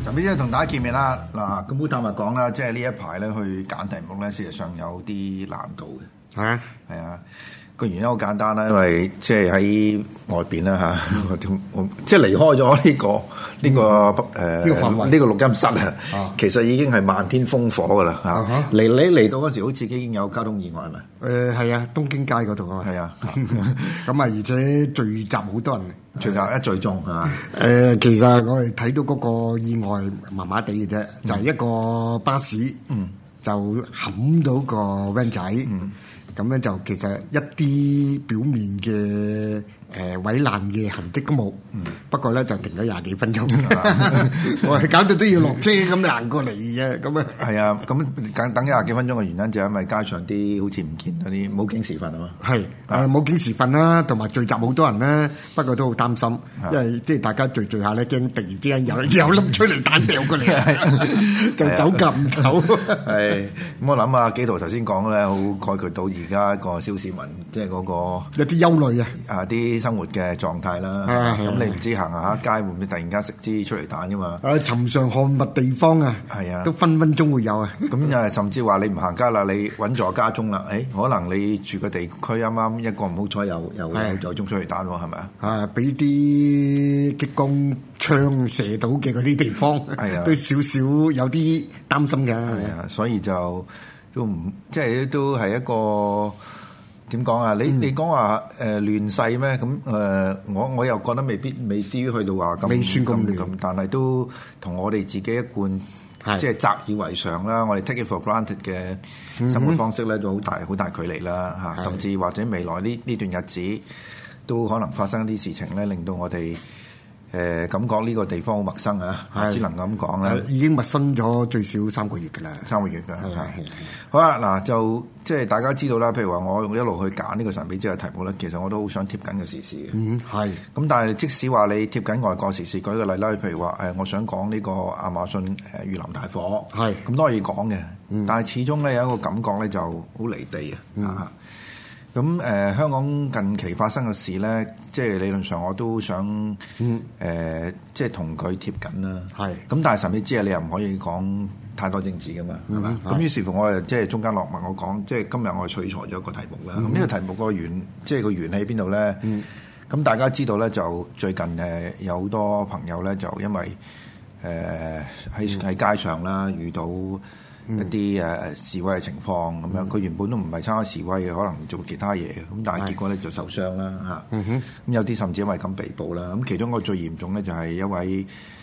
神秘之夜同大家見面啦！嗱，咁好坦白講啦，即係呢一排咧去揀題目咧，事實上有啲難度嘅。係啊，個原因好簡單啦，因為即係喺外邊啦嚇，即係離開咗呢個錄音室啊，其實已經係漫天烽火噶啦嚇。嚟到嗰時，好似已經有交通意外係咪？ 係啊，東京街嗰度啊嘛。係啊， 咁啊，而且聚集好多人。 聚集一聚眾係嘛？ 其實我哋睇到嗰個意外麻麻地嘅啫，就係一個巴士，就冚到個 van 仔，咁咧就其實一啲表面嘅毀爛嘅痕跡都冇，不過咧就停咗廿幾分鐘，我係搞到都要落車咁行過嚟嘅，咁啊係啊，咁等廿幾分鐘嘅原因就係因為街上啲好似唔見嗰啲冇警時分啊嘛， 係冇警時分啦，同埋聚集好多人啦，不過都好擔心，因為即係大家聚下咧，驚突然之間有粒催淚彈掉過嚟，就走夾唔走。係咁，我諗啊，紀陶頭先講咧，好概括到而家個小市民即係嗰個有啲憂慮啊啲生活嘅狀態啦。咁你唔知行下街會唔會突然間食支催淚彈噶嘛？ 尋常看物地方啊，係啊，都分分鐘會有啊。 咁甚至話你唔行街啦，你穩坐家中啦，可能你住嘅地區啱啱一個唔好彩又中催淚彈喎，係咪啊？ 俾啲激光槍射到嘅嗰啲地方，都少少有啲擔心嘅。 係啊，所以就都唔即係都係一個。點講啊？你講話亂世咩？咁我又覺得未至於去到話咁， 未算咁亂， 但係都同我哋自己一貫即係習以為常啦。我哋 take it for granted 嘅生活方式咧，都好大距離啦嚇。甚至或者未來呢段日子都可能發生一啲事情咧，令到我哋感覺呢個地方好陌生啊！只能咁講啦。 已經陌生咗最少3個月㗎啦 ，3個月㗎。好啊，嗱就即係大家知道啦。譬如話，我一路去揀呢個神秘之夜題目咧，其實我都好想貼緊個時事嘅。 係。咁但係即使話你貼緊外國時事，舉個例啦，譬如話我想講呢個亞馬遜雨林大火，係咁都可以講嘅。但係始終咧有一個感覺咧就好離地啊。咁香港近期發生嘅事咧，即係理論上我都想即係同佢貼緊啦。係。咁但係神秘之夜你又唔可以講太多政治噶嘛，係嘛？咁於是乎我即係中間落墨，我講即係今日我取材咗一個題目啦。咁呢個題目個即係個源喺邊度咧？咁大家知道咧，就最近有好多朋友咧，就因為喺街上啦遇到一啲示威嘅情況咁樣，佢原本都唔係參加示威嘅，可能做其他嘢嘅，咁但係結果咧就受傷啦嚇。咁有啲甚至因為咁被捕啦。咁其中一個最嚴重咧就係一位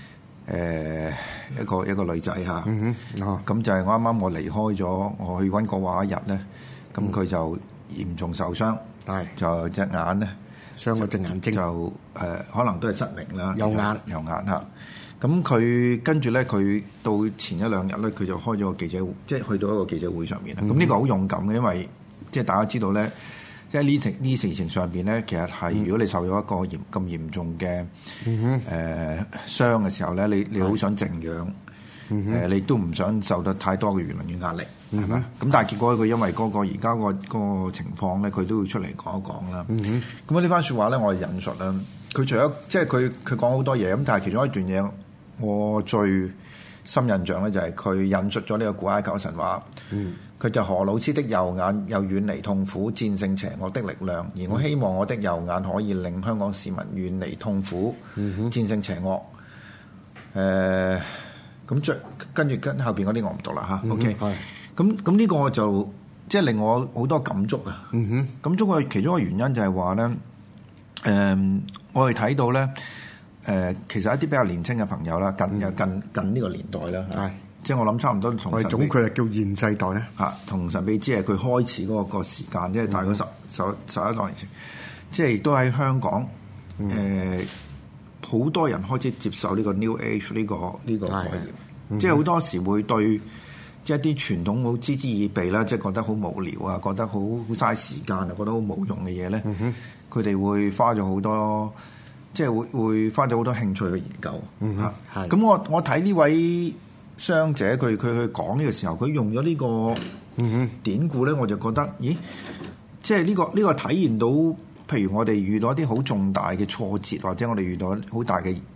一個女仔嚇。咁就係我啱啱我離開咗，我去溫哥華一日咧，咁佢就嚴重受傷，就隻眼咧傷咗隻眼睛， 就可能都係失明啦， 右眼嚇。咁佢跟住咧，佢到前一兩日咧，佢就開咗個記者會，即係去到一個記者會上面啦。咁呢個好勇敢嘅，因為即係大家知道咧，即係呢事情上邊咧，其實係如果你受咗一個咁嚴重嘅傷嘅時候咧，你好想靜養，你都唔想受到太多嘅輿論嘅壓力，係嘛？咁但係結果佢因為嗰個而家個情況咧，佢都會出嚟講一講啦。咁呢番説話咧，我係引述啦。佢除咗即係佢講好多嘢，咁但係其中一段嘢。我最深印象咧就係佢引述咗呢個古埃及神話，佢就何魯斯的右眼又遠離痛苦，戰勝邪惡的力量，而我希望我的右眼可以令香港市民遠離痛苦，戰勝邪惡。咁跟住後邊嗰啲我唔讀啦嚇。OK，咁呢個就即係令我好多感觸啊。感觸嘅其中一個原因就係話咧，我哋睇到咧。其實一啲比較年輕嘅朋友啦，近呢個年代啦，即係我諗差唔多同神秘， 佢係叫現世代咧同神秘之夜佢開始嗰個時間，即係大概11多年前，即係亦都喺香港，好多人開始接受呢個 New Age 呢個概念，即係好多時會對即係一啲傳統好嗤之以鼻啦，即係覺得好無聊啊，覺得好嘥時間啊，覺得好冇用嘅嘢咧，佢哋會花咗好多。即係會花咗好多興趣去研究嚇，咁我睇呢位傷者佢去講呢個時候，佢用咗呢個典故咧，我就覺得，咦，即係呢個體現到，譬如我哋遇到一啲好重大嘅挫折，或者我哋遇到好大嘅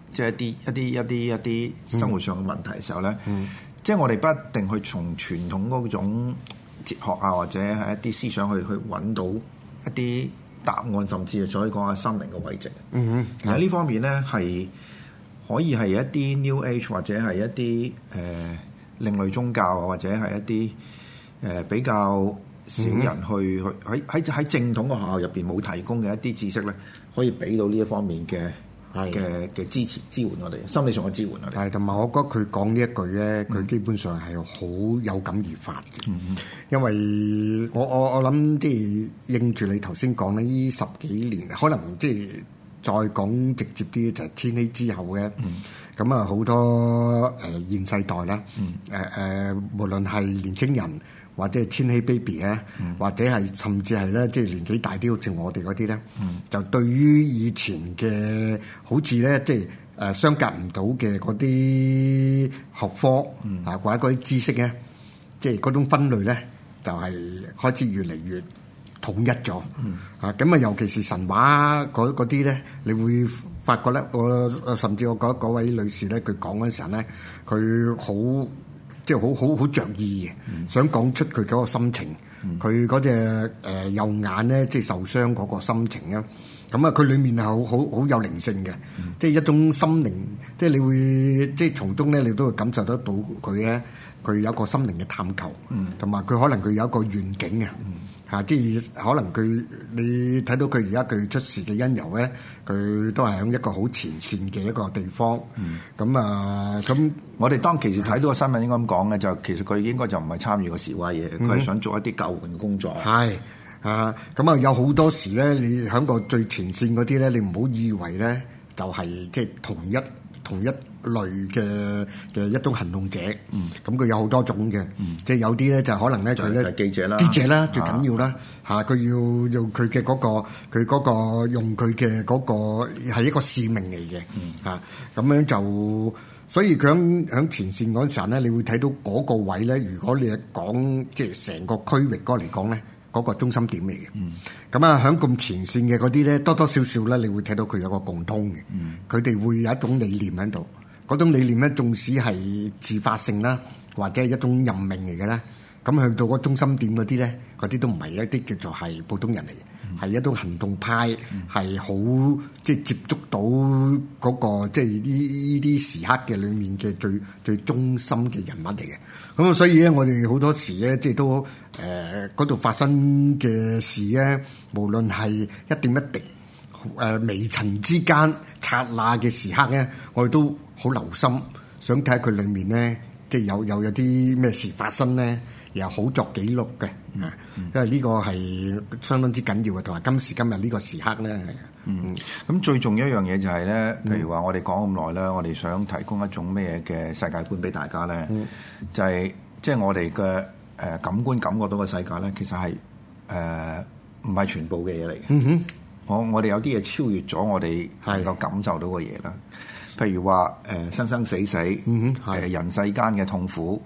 即係一啲生活上嘅問題嘅時候咧，即係我哋不一定去從傳統嗰種哲學啊，或者係一啲思想去揾到一啲答案，甚至係可以講下心靈嘅慰藉。而喺呢方面咧，係可以係一啲 New Age 或者係一啲另類宗教啊，或者係一啲比較少人去喺正統嘅學校入邊冇提供嘅一啲知識咧，可以俾到呢一方面嘅支持支援我哋心理上嘅支援我哋。 係，同埋我覺得佢講呢一句咧，佢基本上係好有感而發嘅。因為我諗即係應住你頭先講咧，呢10幾年可能即係再講直接啲就係千禧之後嘅。咁啊好多現世代啦，無論係年青人或者係千禧 baby 咧，或者係甚至係咧即係年紀大啲，好似我哋嗰啲咧，就對於以前嘅好似咧即係相隔唔到嘅嗰啲學科啊，或者嗰啲知識咧，即係嗰種分類咧，就係開始越嚟越統一咗。咁啊，尤其是神話嗰啲咧，你會發覺咧，甚至我覺得嗰位女士咧，佢講嗰陣時咧，佢好即係好着意嘅，想講出佢嗰個心情，佢嗰隻右眼咧，即係受傷嗰個心情啊。咁啊，佢裡面係好有靈性嘅，即係一種心靈，即係你會即係從中咧，你都會感受得到佢咧，佢有一個心靈嘅探求，同埋佢可能佢有一個願景啊。即係可能佢你睇到佢而家佢出事嘅因由咧，佢都係喺一個好前線嘅一個地方。咁我哋當其時睇到個新聞應該咁講嘅，就其實佢應該就唔係參與個示威嘢，佢係想做一啲救援工作。 咁有好多時咧，你喺個最前線嗰啲咧，你唔好以為咧就係即係同一類嘅一種行動者。咁佢有好多種嘅，即係有啲咧就可能咧佢咧記者啦最緊要啦佢要用佢嘅嗰個用佢嘅嗰個係一個使命嚟嘅咁樣就。所以佢喺前線嗰陣時咧，你會睇到嗰個位咧。如果你係講即係成個區域嗰嚟講咧，嗰個中心點嚟嘅。咁喺咁前線嘅嗰啲咧，多多少少咧，你會睇到佢有個共通嘅。佢哋會有一種理念喺度，嗰種理念咧，縱使係自發性啦，或者係一種任命嚟嘅啦。咁去到嗰中心點嗰啲咧，嗰啲都唔係一啲叫做係普通人嚟嘅，係一種行動派，係好即係接觸到嗰個即係呢啲時刻嘅裏面嘅最中心嘅人物嚟嘅。咁所以咧，我哋好多時咧，即係都嗰度發生嘅事咧，無論係一點一滴微塵之間剎那嘅時刻咧，我哋都好留心，想睇下佢裏面咧，即係有啲咩事發生咧。又好作記錄嘅，因為呢個係相當之緊要嘅，同埋今時今日呢個時刻咧。 咁最重要一樣嘢就係咧，譬如話我哋講咁耐咧，我哋想提供一種咩嘅世界觀俾大家咧，就係即係我哋嘅感官感覺到嘅世界咧，其實係唔係全部嘅嘢嚟嘅。我哋有啲嘢超越咗我哋能夠感受到嘅嘢啦。譬如話生生死死，人世間嘅痛苦，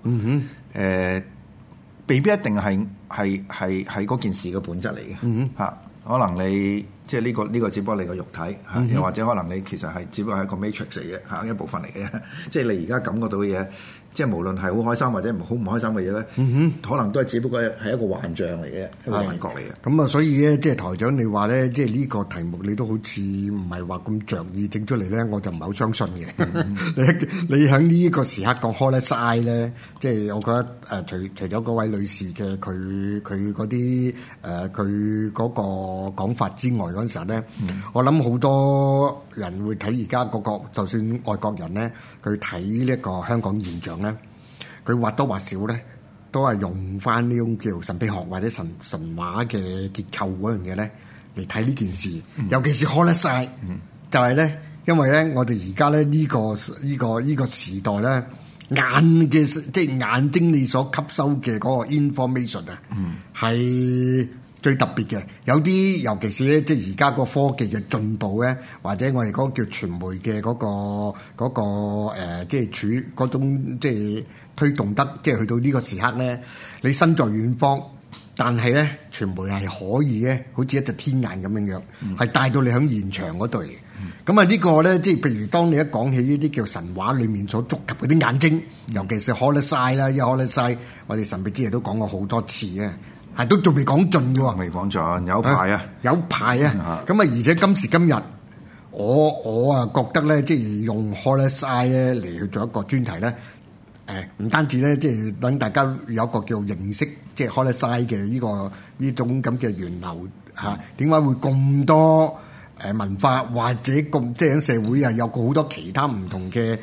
未必一定係嗰件事嘅本質嚟嘅。可能你即係呢個只不過你個肉體，又或者可能你其實係只不過係一個 matrix 嚟嘅一部分嚟嘅，即係你而家感覺到嘅嘢。即係無論係好開心或者好唔開心嘅嘢咧，可能都係只不過係一個幻象嚟嘅，一個幻覺嚟嘅。 咁所以咧，即係台長你話咧，即係呢個題目你都好似唔係話咁着意整出嚟咧，我就唔係好相信嘅。你喺呢個時刻講開咧晒咧，即係我覺得除咗嗰位女士嘅佢嗰啲佢嗰個講法之外嗰陣時咧，我諗好多人會睇而家嗰個，就算外國人咧，佢睇呢一個香港現象。佢或多或少咧，都係用翻呢種叫神秘學或者神話嘅結構嗰樣嘢咧嚟睇呢件事。尤其是 Hollywood，就係咧，因為咧我哋而家咧呢個時代咧，即係眼睛你所吸收嘅嗰個 information 啊，係最特別嘅。有啲尤其是咧，即係而家個科技嘅進步咧，或者我哋嗰個叫傳媒嘅嗰個即係處嗰種即係推動得，即係去到呢個時刻咧，你身在遠方，但係咧傳媒係可以咧，好似一隻天眼咁樣樣，係帶到你喺現場嗰度嚟。 咁啊呢個咧，即係譬如當你一講起呢啲叫神話裡面所觸及嗰啲眼睛，尤其是 Horus 啦，因為 Horus 我哋神秘之夜都講過好多次嘅，係都仲未講盡嘅喎。 未講盡，有排啊， 有排啊。咁啊，而且今時今日，我啊覺得咧，即係用 Horus 咧嚟去做一個專題咧，唔單止咧，即係等大家有一個叫認識，即係 Horus 嘅呢種咁嘅源流嚇，點解會咁多？文化或者咁即係喺社會啊，有好多其他唔同嘅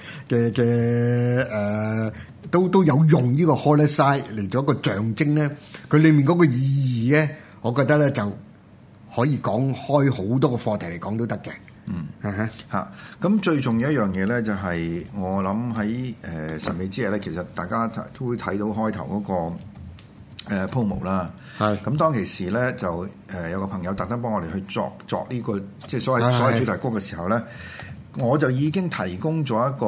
都有用呢個 Horus 嚟做一個象徵咧。佢裡面嗰個意義咧，我覺得咧就可以講開好多個課題嚟講都得嘅。 咁最重要一樣嘢咧，就係我諗喺神秘之夜咧，其實大家都會睇到開頭嗰個promo啦。咁當其時咧就有個朋友特登幫我哋去作呢個即係所謂主題曲嘅時候咧，我就已經提供咗一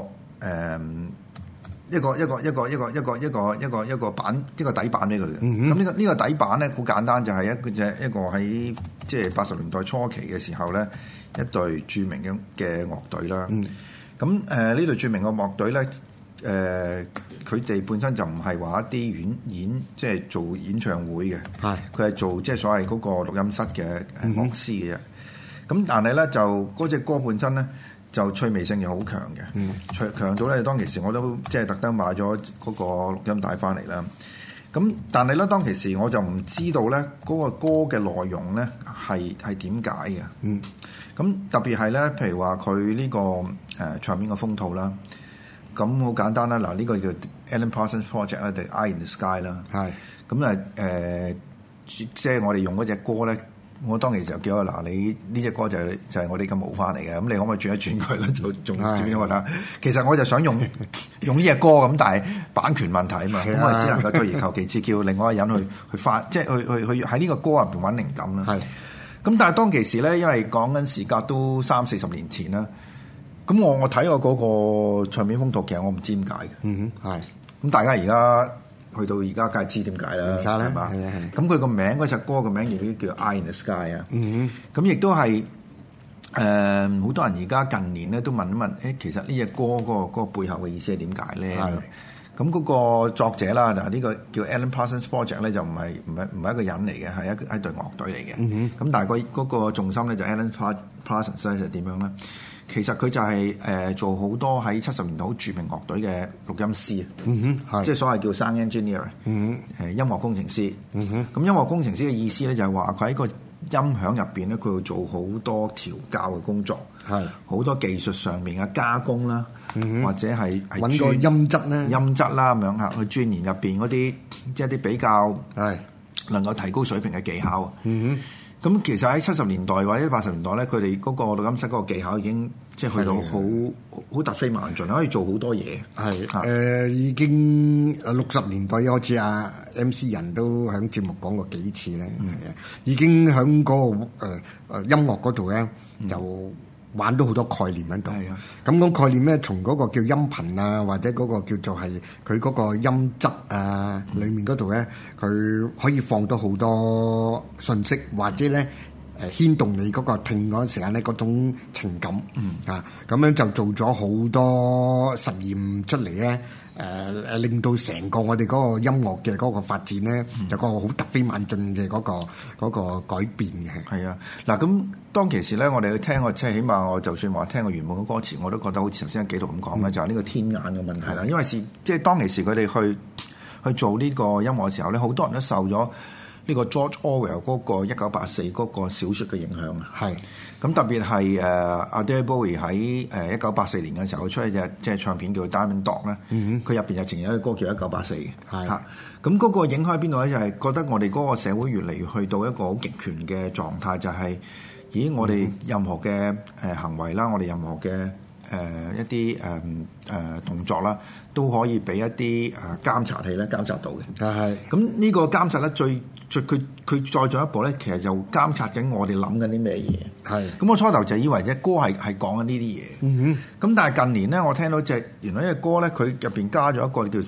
個底板俾佢嘅。咁呢個底板咧好簡單，就係一個喺即係80年代初期嘅時候咧，一隊著名嘅樂隊啦。咁呢隊著名嘅樂隊咧。佢哋本身就唔係話一啲即係做演唱會嘅，佢係做即係所謂嗰個錄音室嘅樂師嘅啫。咁但係咧就嗰隻歌本身咧就趣味性又好強嘅，強到咧當其時我都即係特登買咗嗰個錄音帶翻嚟啦。咁但係咧當其時我就唔知道咧嗰個歌嘅內容咧係點解嘅。咁特別係咧，譬如話佢呢個唱片嘅封套啦。咁好簡單啦，嗱呢個叫 Alan Parsons Project 啦，定 Eye in the Sky 啦。咁即係我哋用嗰隻歌咧，我當其時就叫我嗱，你呢隻歌就係我哋咁模翻嚟嘅，咁你可唔可以轉一轉佢咧？就仲轉咗佢啦。其實我就想用呢隻歌咁，但係版權問題啊嘛，咁我只能夠退而求其次，叫另外一個人去翻，即係去喺呢個歌入邊揾靈感啦。咁但係當其時咧，因為講緊時隔都30-40年前啦。咁我睇過嗰個唱片封套，其實我唔知點解嘅。咁大家而家去到而家，梗係知點解啦，係嘛？咁佢個名嗰隻歌個名亦都叫 Eye in the Sky 啊。咁亦都係好多人而家近年咧都問一問，其實呢隻歌嗰個背後嘅意思係點解咧？咁嗰個作者啦，嗱呢個叫 Alan Parsons Project 咧，就唔係一個人嚟嘅，係一隊樂隊嚟嘅。咁但係嗰個重心咧就 Alan Parsons 咧就點樣咧？其實佢就係做好多喺70年代好著名樂隊嘅錄音師，即係所謂叫 sound engineer，音樂工程師。咁音樂工程師嘅意思咧就係話佢喺個音響入邊咧，佢要做好多調校嘅工作，好多技術上面嘅加工啦，或者係揾個音質咧， 音質啦咁樣嚇，去鑽研入邊嗰啲即係啲比較能夠提高水平嘅技巧。咁其實喺70年代或者80年代咧，佢哋嗰個錄音室嗰個技巧已經即係去到好突飛猛進，可以做好多嘢。 已經60年代開始啊 MC 人都喺節目講過幾次咧，已經喺嗰個音樂嗰度咧就玩到好多概念喺度。咁嗰概念咧，從嗰個叫音頻啊，或者嗰個叫做係佢嗰個音質啊，裡面嗰度咧，佢可以放到好多信息，或者咧牽動你嗰個聽嗰陣時間咧嗰種情感。咁樣就做咗好多實驗出嚟咧。令到成個我哋嗰個音樂嘅嗰個發展咧，有個好突飛猛進嘅嗰個改變嘅。 嗱咁當其時咧，我哋去聽即係起碼我就算話聽個原本嘅歌詞，我都覺得好似頭先紀陶咁講咧，就係呢個天眼嘅問題啦。因為即係當其時佢哋去做呢個音樂嘅時候咧，好多人都受咗呢個 George Orwell 嗰個1984嗰個小説嘅影響啊。咁特別係阿 David Bowie 喺1984年嘅時候出一隻即係唱片叫 Diamond Dog 咧，佢入邊就呈現一個歌叫1984嘅。咁嗰個影響喺邊度咧？就係覺得我哋嗰個社會越嚟越去到一個好極權嘅狀態，就係我哋任何嘅行為啦，我哋任何嘅一啲動作啦，都可以俾一啲監察器咧監察到嘅。咁呢個監察咧佢再進一步咧，其實就監察緊我哋諗緊啲咩嘢。咁我初頭就以為隻歌係講緊呢啲嘢。咁但係近年咧，我聽到原來呢隻歌咧，佢入邊加咗一個叫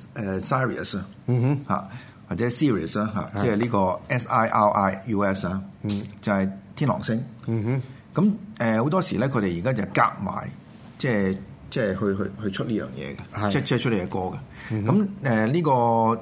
Sirius 或者 Sirius 即係呢個 SIRIUS 就係天狼星。 咁好多時咧，佢哋而家就夾埋，即係去出呢樣嘢嘅，即係出呢隻歌嘅。咁呢個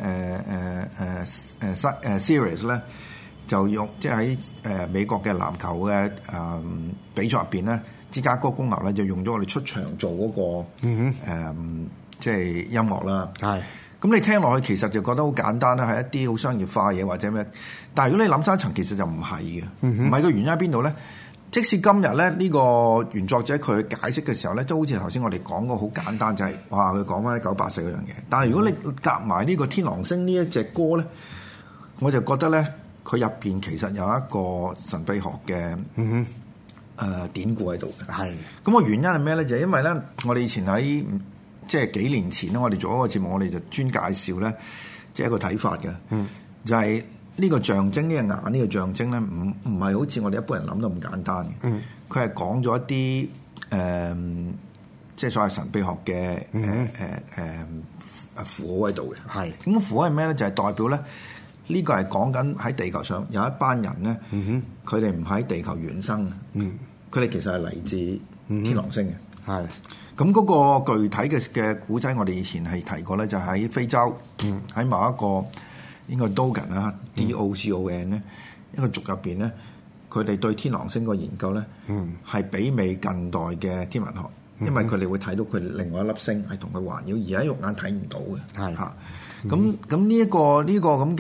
series 咧，就用即係喺美國嘅籃球嘅比賽入邊咧，芝加哥公牛咧就用咗我哋出場做嗰個即係音樂啦。係。咁你聽落去其實就覺得好簡單啦，係一啲好商業化嘢或者咩？但係如果你諗深一層，其實就唔係嘅。唔係嘅原因喺邊度咧？即使今日咧呢個原作者佢解釋嘅時候咧，都好似頭先我哋講過好簡單，就係哇佢講翻1984嗰樣嘢。但係如果你夾埋呢個天狼星呢一隻歌咧，我就覺得咧佢入邊其實有一個神秘學嘅典故喺度嘅。係。咁個原因係咩咧？就係因為咧，我哋以前喺即係幾年前咧，我哋做一個節目，我哋就專介紹咧，即係一個睇法嘅，就係呢個象徵，呢個眼呢個象徵咧，唔係好似我哋一般人諗得咁簡單嘅。佢係講咗一啲即係所謂神秘學嘅符號喺度嘅。係。咁符號係咩咧？就係代表咧，呢個係講緊喺地球上有一班人咧，佢哋唔喺地球原生嘅，佢哋其實係嚟自天狼星嘅。係。咁嗰個具體嘅古仔，我哋以前係提過咧，就喺非洲，喺某一個應該 Dogon 啦，Dogon 咧，一個族入邊咧，佢哋對天狼星個研究咧，係媲美近代嘅天文學，因為佢哋會睇到佢另外一粒星係同佢環繞，而喺肉眼睇唔到嘅。係嚇，咁呢個咁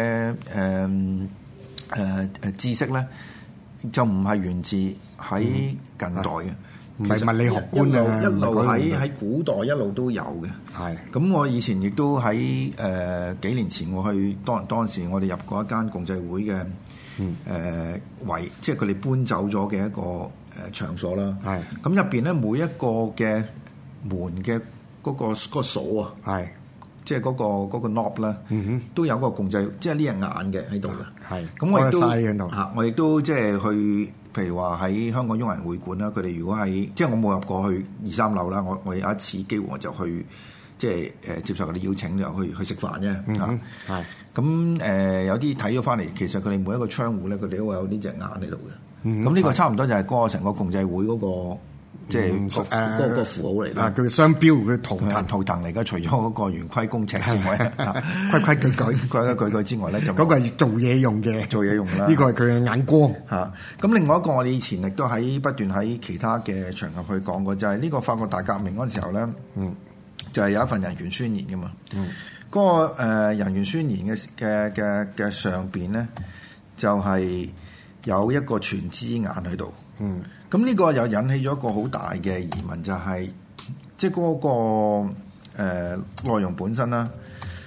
嘅知識咧，就唔係源自喺近代嘅。唔係物理學觀啊，一路喺古代一路都有嘅。係。咁我以前亦都喺幾年前我去當時我哋入過一間共濟會嘅即係佢哋搬走咗嘅一個場所啦。係。咁入邊咧每一個嘅門嘅嗰個鎖啊，係，即係嗰個 knob 啦，都有個共濟，即係呢隻眼嘅喺度嘅。係。咁我亦都我亦都即係去。譬如話喺香港中人會館啦，佢哋如果喺即係我冇入過去2、3樓啦，我有一次機會我就去即係接受佢哋邀請就去食飯啫。係咁有啲睇咗翻嚟，其實佢哋每一個窗戶咧，佢哋都會有呢隻眼喺度嘅。咁呢個差唔多就係嗰個成個共濟會嗰個即係嗰個符號嚟啦。佢商標佢圖騰嚟嘅，除咗嗰個圓規公尺之外，規矩之外咧，就嗰個係做嘢用嘅，做嘢用啦。呢個係佢嘅眼光嚇。咁另外一個我哋以前亦都不斷喺其他嘅場合去講過，就係呢個法國大革命嗰陣時候咧，就係有一份人權宣言㗎嘛。嗰個人權宣言嘅上邊咧，就係有一個全知眼喺度。咁呢個又引起咗一個好大嘅疑問，就係即係嗰個內容本身啦，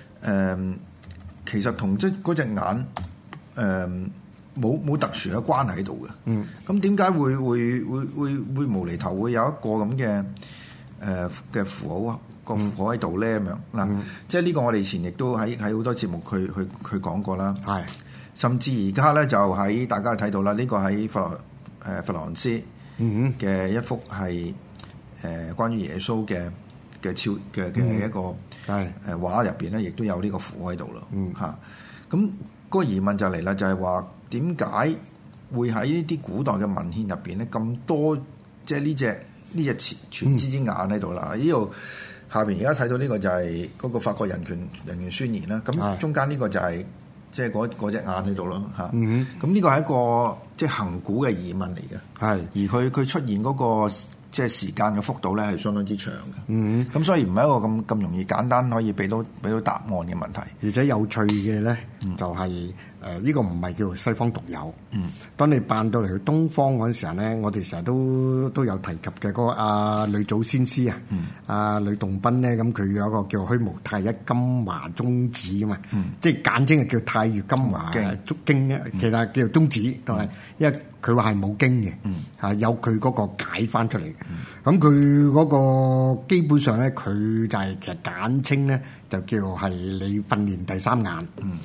其實同即係嗰隻眼冇特殊嘅關係喺度嘅。咁點解會無厘頭會有一個咁嘅符號個符號喺度咧？咁樣嗱，即係呢個我哋以前亦都喺好多節目佢講過啦。係，甚至而家咧就喺大家睇到啦，呢個喺佛羅倫斯嘅一幅係關於耶穌嘅一個畫入邊咧，亦都有呢個符喺度咯。嚇，咁嗰個疑問就嚟啦，就係話點解會喺呢啲古代嘅文獻入邊咧咁多即係呢隻全知之眼喺度啦？呢度下邊而家睇到呢個就係嗰個法國人權宣言啦。咁中間呢個就係即係嗰隻眼喺度咯嚇。咁呢個係一個即係恆古嘅疑問嚟嘅。係，而佢出現嗰個即係時間嘅幅度咧係相當之長嘅。咁所以唔係一個咁容易簡單可以俾到答案嘅問題。 而且有趣嘅咧就係呢個唔係叫做西方獨有。當你辦到嚟去東方嗰陣時候咧，我哋成日都有提及嘅嗰個呂祖先師啊，呂洞賓咧，咁佢有一個叫虛無太一金華宗旨啊嘛，即係簡稱係叫太乙金華經咧，其實叫做宗旨，但係因為佢話係冇經嘅，有佢嗰個解翻出嚟嘅。咁佢嗰個基本上咧，佢就係其實簡稱咧就叫係你訓練第三眼。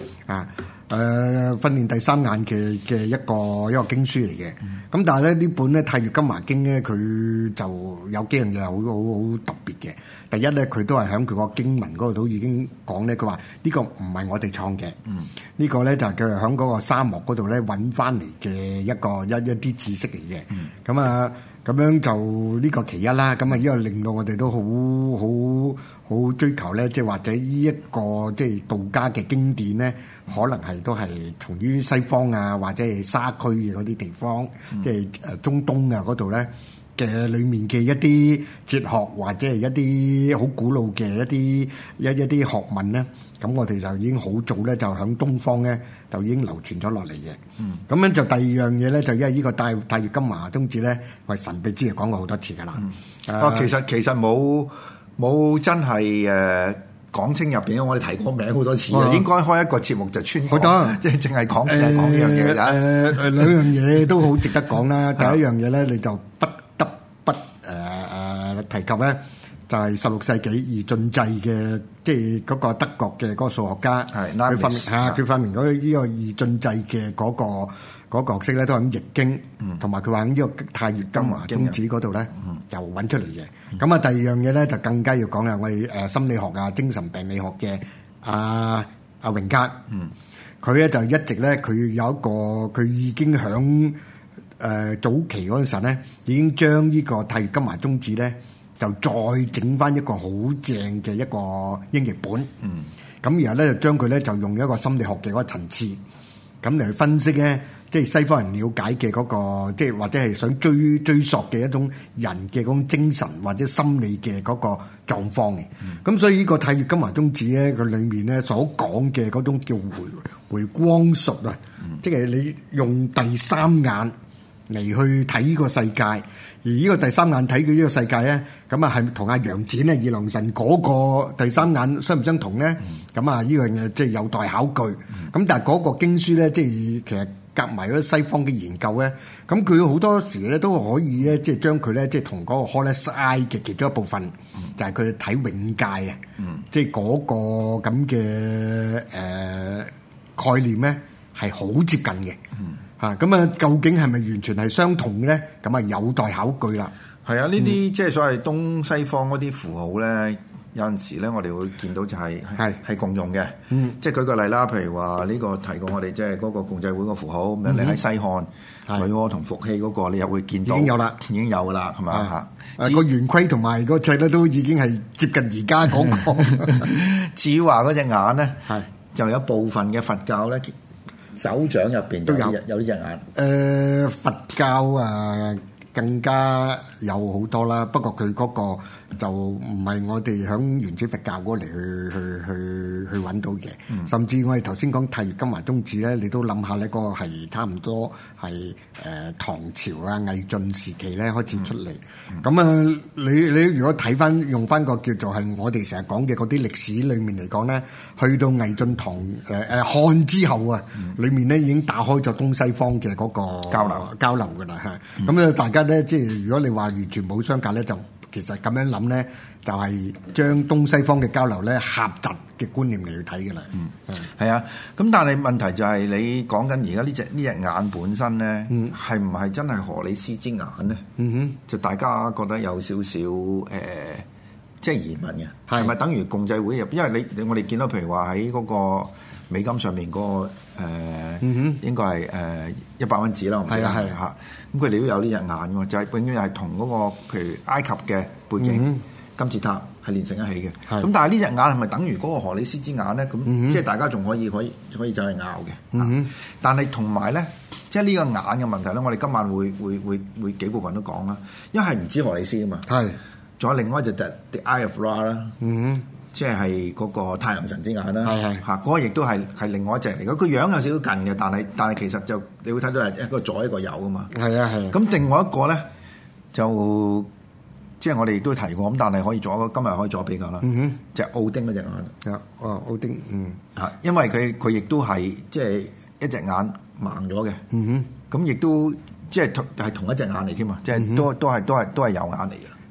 訓練第三眼嘅一個經書嚟嘅。咁但係咧呢本咧《太乙金華經》咧，佢就有幾樣嘢好特別嘅。第一咧，佢都係喺佢個經文嗰度已經講咧，佢話呢個唔係我哋創嘅，呢個咧就係佢喺嗰個沙漠嗰度咧揾翻嚟嘅一啲知識嚟嘅。咁樣就呢個其一啦。咁啊，呢個令到我哋都好追求咧，即係或者呢一個即係道家嘅經典咧，可能係都係從於西方啊，或者係沙區嘅嗰啲地方，即係中東啊嗰度咧嘅裡面嘅一啲哲學或者係一啲好古老嘅一啲學問咧，咁我哋就已經好早咧就喺東方咧就已經流傳咗落嚟嘅。咁樣就第二樣嘢咧，就因為呢個太乙金華宗旨咧，為神秘之夜講過好多次㗎啦。 其實冇真係講清入邊，我哋提過名好多次啦，應該開一個節目就專講，即係淨係講呢樣嘢㗎。 兩樣嘢都好值得講啦。第一樣嘢咧，你就不得不提及咧，就係16世紀二進制嘅，即係嗰個德國嘅嗰個數學家，佢發明嗰呢個二進制嘅嗰個角色咧，都係咁易經，同埋佢話喺呢個太乙金華宗旨嗰度咧就揾出嚟嘅。咁啊，第二樣嘢咧就更加要講啦，我哋心理學啊、精神病理學嘅阿榮格，佢咧就一直咧佢有一個佢已經響早期嗰陣時咧，已經將呢個太乙金華宗旨咧就再整翻一個好正嘅一個英譯本。咁然後咧就將佢咧就用一個心理學嘅嗰個層次咁嚟去分析咧。即係西方人了解嘅嗰個，即係或者係想追溯嘅一種人嘅嗰種精神或者心理嘅嗰個狀況嘅。咁所以呢個太乙金華宗旨咧，佢裏面咧所講嘅嗰種叫回光術啊，即係你用第三眼嚟去睇呢個世界，而呢個第三眼睇佢呢個世界咧，咁啊係同阿楊戩咧二郎神嗰個第三眼相唔相同咧？咁啊呢樣嘢即係有待考據。咁但係嗰個經書咧，即係其實。夾埋嗰西方嘅研究咧，咁佢好多時咧都可以咧，即係將佢咧即係同嗰個 Holistic Eye 嘅其中一部分，就係佢睇永界啊，即係嗰個咁嘅概念咧係好接近嘅嚇。咁啊，究竟係咪完全係相同嘅咧？咁啊，有待考據啦。係啊， 呢啲即係所謂東西方嗰啲符號咧。有陣時咧，我哋會見到就係共用嘅，即係舉個例啦，譬如話呢個提過我哋即係嗰個共濟會個符號，咁你喺西漢女媧同伏羲嗰個，你又會見到已經有啦， 已經有噶啦，係咪啊？ 個圓規同埋個掣咧都已經係接近而家嗰個。 至於話嗰隻眼咧，就有部分嘅佛教咧手掌入邊都有呢隻眼。 佛教啊更加有好多啦，不過佢嗰個就唔係我哋響原始佛教嗰嚟去揾到嘅。甚至我哋頭先講太乙金華宗旨咧，你都諗下咧，嗰個係差唔多係唐朝啊魏晉時期咧開始出嚟。咁啊，你如果睇翻用翻個叫做係我哋成日講嘅嗰啲歷史裏面嚟講咧，去到魏晉唐漢之後啊，裏面咧已經打開咗東西方嘅嗰個交流㗎啦嚇。咁啊，大家咧即係如果你話完全冇相隔咧，就其實咁樣諗咧，就係將東西方嘅交流咧狹窄嘅觀念嚟去睇嘅啦。 係啊。咁但係問題就係你講緊而家呢隻眼本身咧，係唔係真係荷里斯之眼咧？就大家覺得有少少即係疑問嘅，係咪等於共濟會入？因為我哋見到譬如話喺嗰個美金上面嗰個應該係100蚊紙啦，我唔記得嚇。咁佢哋都有呢隻眼喎，就係永遠係同嗰個譬如埃及嘅背景金字塔係連成一起嘅。咁但係呢隻眼係咪等於嗰個荷里斯之眼咧？咁即係大家仲可以走去拗嘅。但係同埋咧，即係呢個眼嘅問題咧，我哋今晚會幾部分都講啦。因為係唔止荷里斯啊嘛，仲有另外一隻就 The Eye of Ra 啦。即係嗰個太陽神之眼啦，嚇嗰個亦都係另外一隻嚟嘅。佢樣有少少近嘅，但係其實就你會睇到係一個左一個右㗎嘛。咁另外一個咧就即係我哋亦都提過咁，但係可以今日可以做比較啦。就係奧丁嗰隻眼。 奧丁， 嚇，因為佢亦都係即係一隻眼盲咗嘅。咁亦都即係同一隻眼嚟添嘛，即係都係有眼嚟嘅。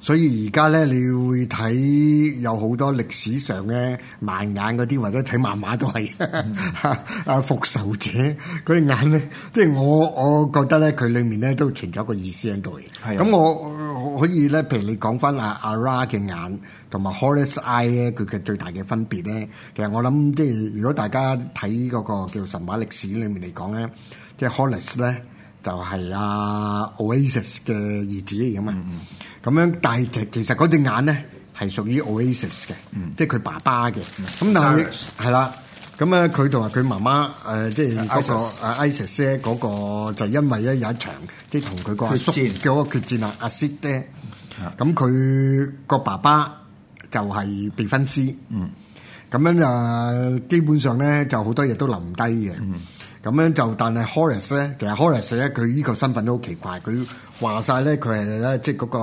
所以而家咧，你會睇有好多歷史上嘅盲眼嗰啲，或者睇漫畫都係復仇者嗰隻眼咧，即係我覺得咧，佢裡面咧都存咗一個意思喺度嘅。咁我可以咧，譬如你講翻阿 Ra 嘅眼同埋 Horus Eye 咧，佢嘅最大嘅分別咧，其實我諗即係如果大家睇嗰個叫神話歷史裡面嚟講咧，即係 Horus 咧就係阿 Oasis 嘅兒子嚟噶嘛。咁樣，但係其實嗰隻眼咧係屬於 Oasis 嘅，即係佢爸爸嘅。咁但係係啦，咁啊佢同埋佢媽媽即係嗰個Isis 咧嗰個就因為咧有一場即係同佢個阿叔嘅嗰個決戰啊，阿 Sid 咧，咁佢個爸爸就係被分屍，咁樣就基本上咧就好多嘢都留唔低嘅。咁樣就，但係 Horus 咧，其實 Horus 咧，佢呢個身份都好奇怪。佢話晒咧，佢係咧，即係嗰個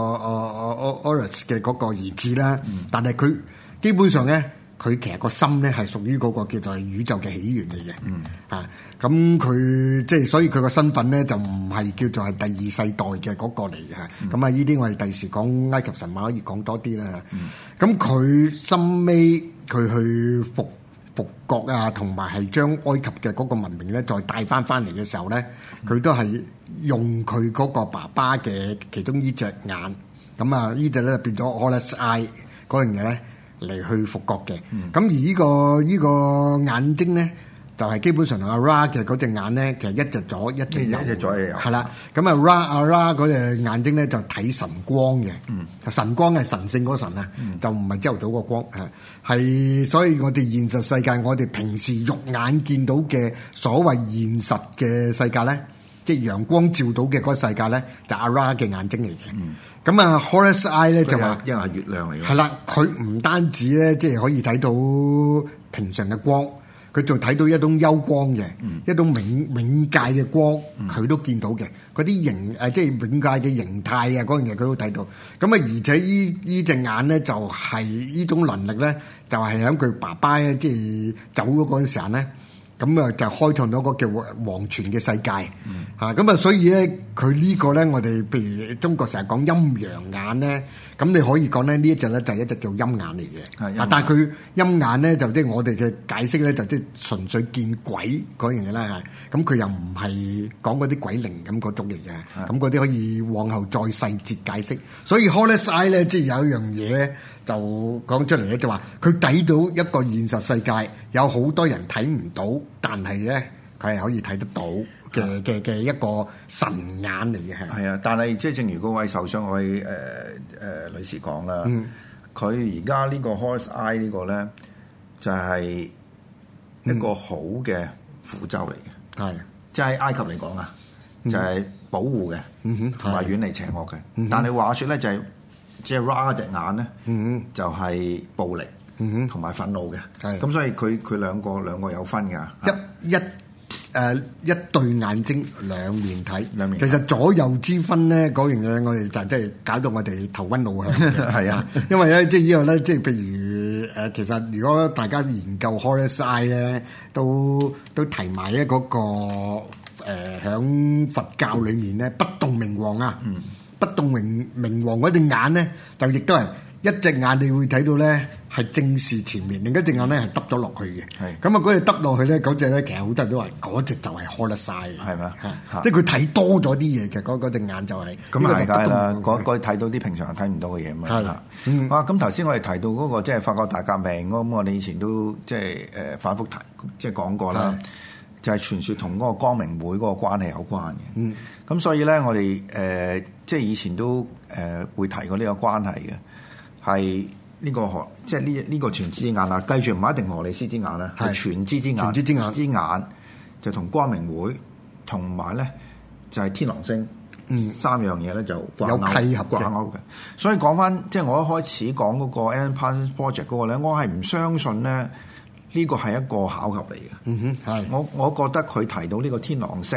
Horus 嘅嗰個兒子啦。但係佢基本上咧，佢其實個心咧係屬於嗰個叫做宇宙嘅起源嚟嘅。咁佢即係所以佢個身份咧就唔係叫做係第二世代嘅嗰個嚟嘅。咁啊，呢啲我哋第時講埃及神話可以講多啲啦。咁佢深尾佢去復國啊，同埋係將埃及嘅嗰個文明咧，再帶翻嚟嘅時候咧，佢都係用佢嗰個爸爸嘅其中呢隻眼，咁啊呢隻咧變咗 Horus Eye 嗰樣嘢咧嚟去復國嘅。咁而呢個眼睛咧，就係基本上同阿 Ra 嘅嗰隻眼咧，其實一隻左一隻右， 一隻左一隻右。係啦，咁啊 Ra 嗰隻眼睛咧就睇神光嘅，神光係神聖嗰神啊，就唔係朝頭早個光啊，係所以我哋現實世界，我哋平時肉眼見到嘅所謂現實嘅世界咧，即係陽光照到嘅嗰個世界咧，就阿 Ra 嘅眼睛嚟嘅。咁啊 Horus Eye 咧就話， 因為係月亮嚟嘅。 係啦，佢唔單止咧，即係可以睇到平常嘅光。佢就睇到一種幽光嘅，一種冥界嘅光，佢都見到嘅。嗰啲形即係冥界嘅形態啊，嗰樣嘢佢都睇到。咁啊，而且呢隻眼咧，就係呢種能力咧，就係喺佢爸爸咧，即係走咗嗰陣時候咧，咁啊就開創咗個叫黃泉嘅世界。咁啊，所以咧，佢呢個咧，我哋譬如中國成日講陰陽眼咧。咁你可以講咧，呢一隻咧就係一隻叫陰眼嚟嘅，但係佢陰眼咧就即係我哋嘅解釋咧就即係純粹見鬼嗰樣嘢啦。咁佢又唔係講嗰啲鬼靈咁嗰種嚟嘅，咁嗰啲可以往後再細節解釋。所以 Horus Eye 咧即係有一樣嘢就講出嚟咧，就話佢睇到一個現實世界有好多人睇唔到，但係咧佢係可以睇得到嘅一個神眼嚟嘅。 係啊，但係即係正如嗰位受傷嗰位女士講啦，佢而家呢個 Horus Eye 呢個咧就係一個好嘅符咒嚟嘅，係即係埃及嚟講啊，就係保護嘅，同埋遠離邪惡嘅。但係話說咧就係即係 Ra 隻眼咧，就係暴力同埋憤怒嘅，咁所以佢兩個有分㗎，一對眼睛兩面睇，其實左右之分咧嗰樣嘢，我哋就真係搞到我哋頭暈腦響嘅。係啊，因為咧即係呢個咧，即係譬如其實如果大家研究 Horus Eye 咧，都提埋咧嗰個響佛教裏面咧，不動明王啊，不動明王嗰隻眼咧，就亦都係一隻眼，你會睇到咧。係正視前面，另一隻眼咧係耷咗落去嘅。係咁啊，嗰隻耷落去咧，嗰隻咧其實好多人都話嗰隻就係 Horus Eye，係咪？即係佢睇多咗啲嘢嘅，嗰隻眼就係。咁係梗係啦，嗰睇到啲平常人睇唔到嘅嘢嘛。係。哇！咁頭先我哋提到嗰個即係法國大革命咁，我哋以前都即係反覆提，即係講過啦，就係傳說同嗰個光明會嗰個關係有關嘅。咁所以咧，我哋即係以前都會提過呢個關係嘅，係。呢個即係呢個全知之眼啦，記住唔係一定荷里斯之眼啦，係全知之眼。全知之眼就同光明會同埋咧就係天狼星三樣嘢咧就有契合掛鈎嘅。所以講翻即係我一開始講嗰個 Alan Parsons Project 嗰個咧，我係唔相信咧呢個係一個巧合嚟嘅。係我覺得佢提到呢個天狼星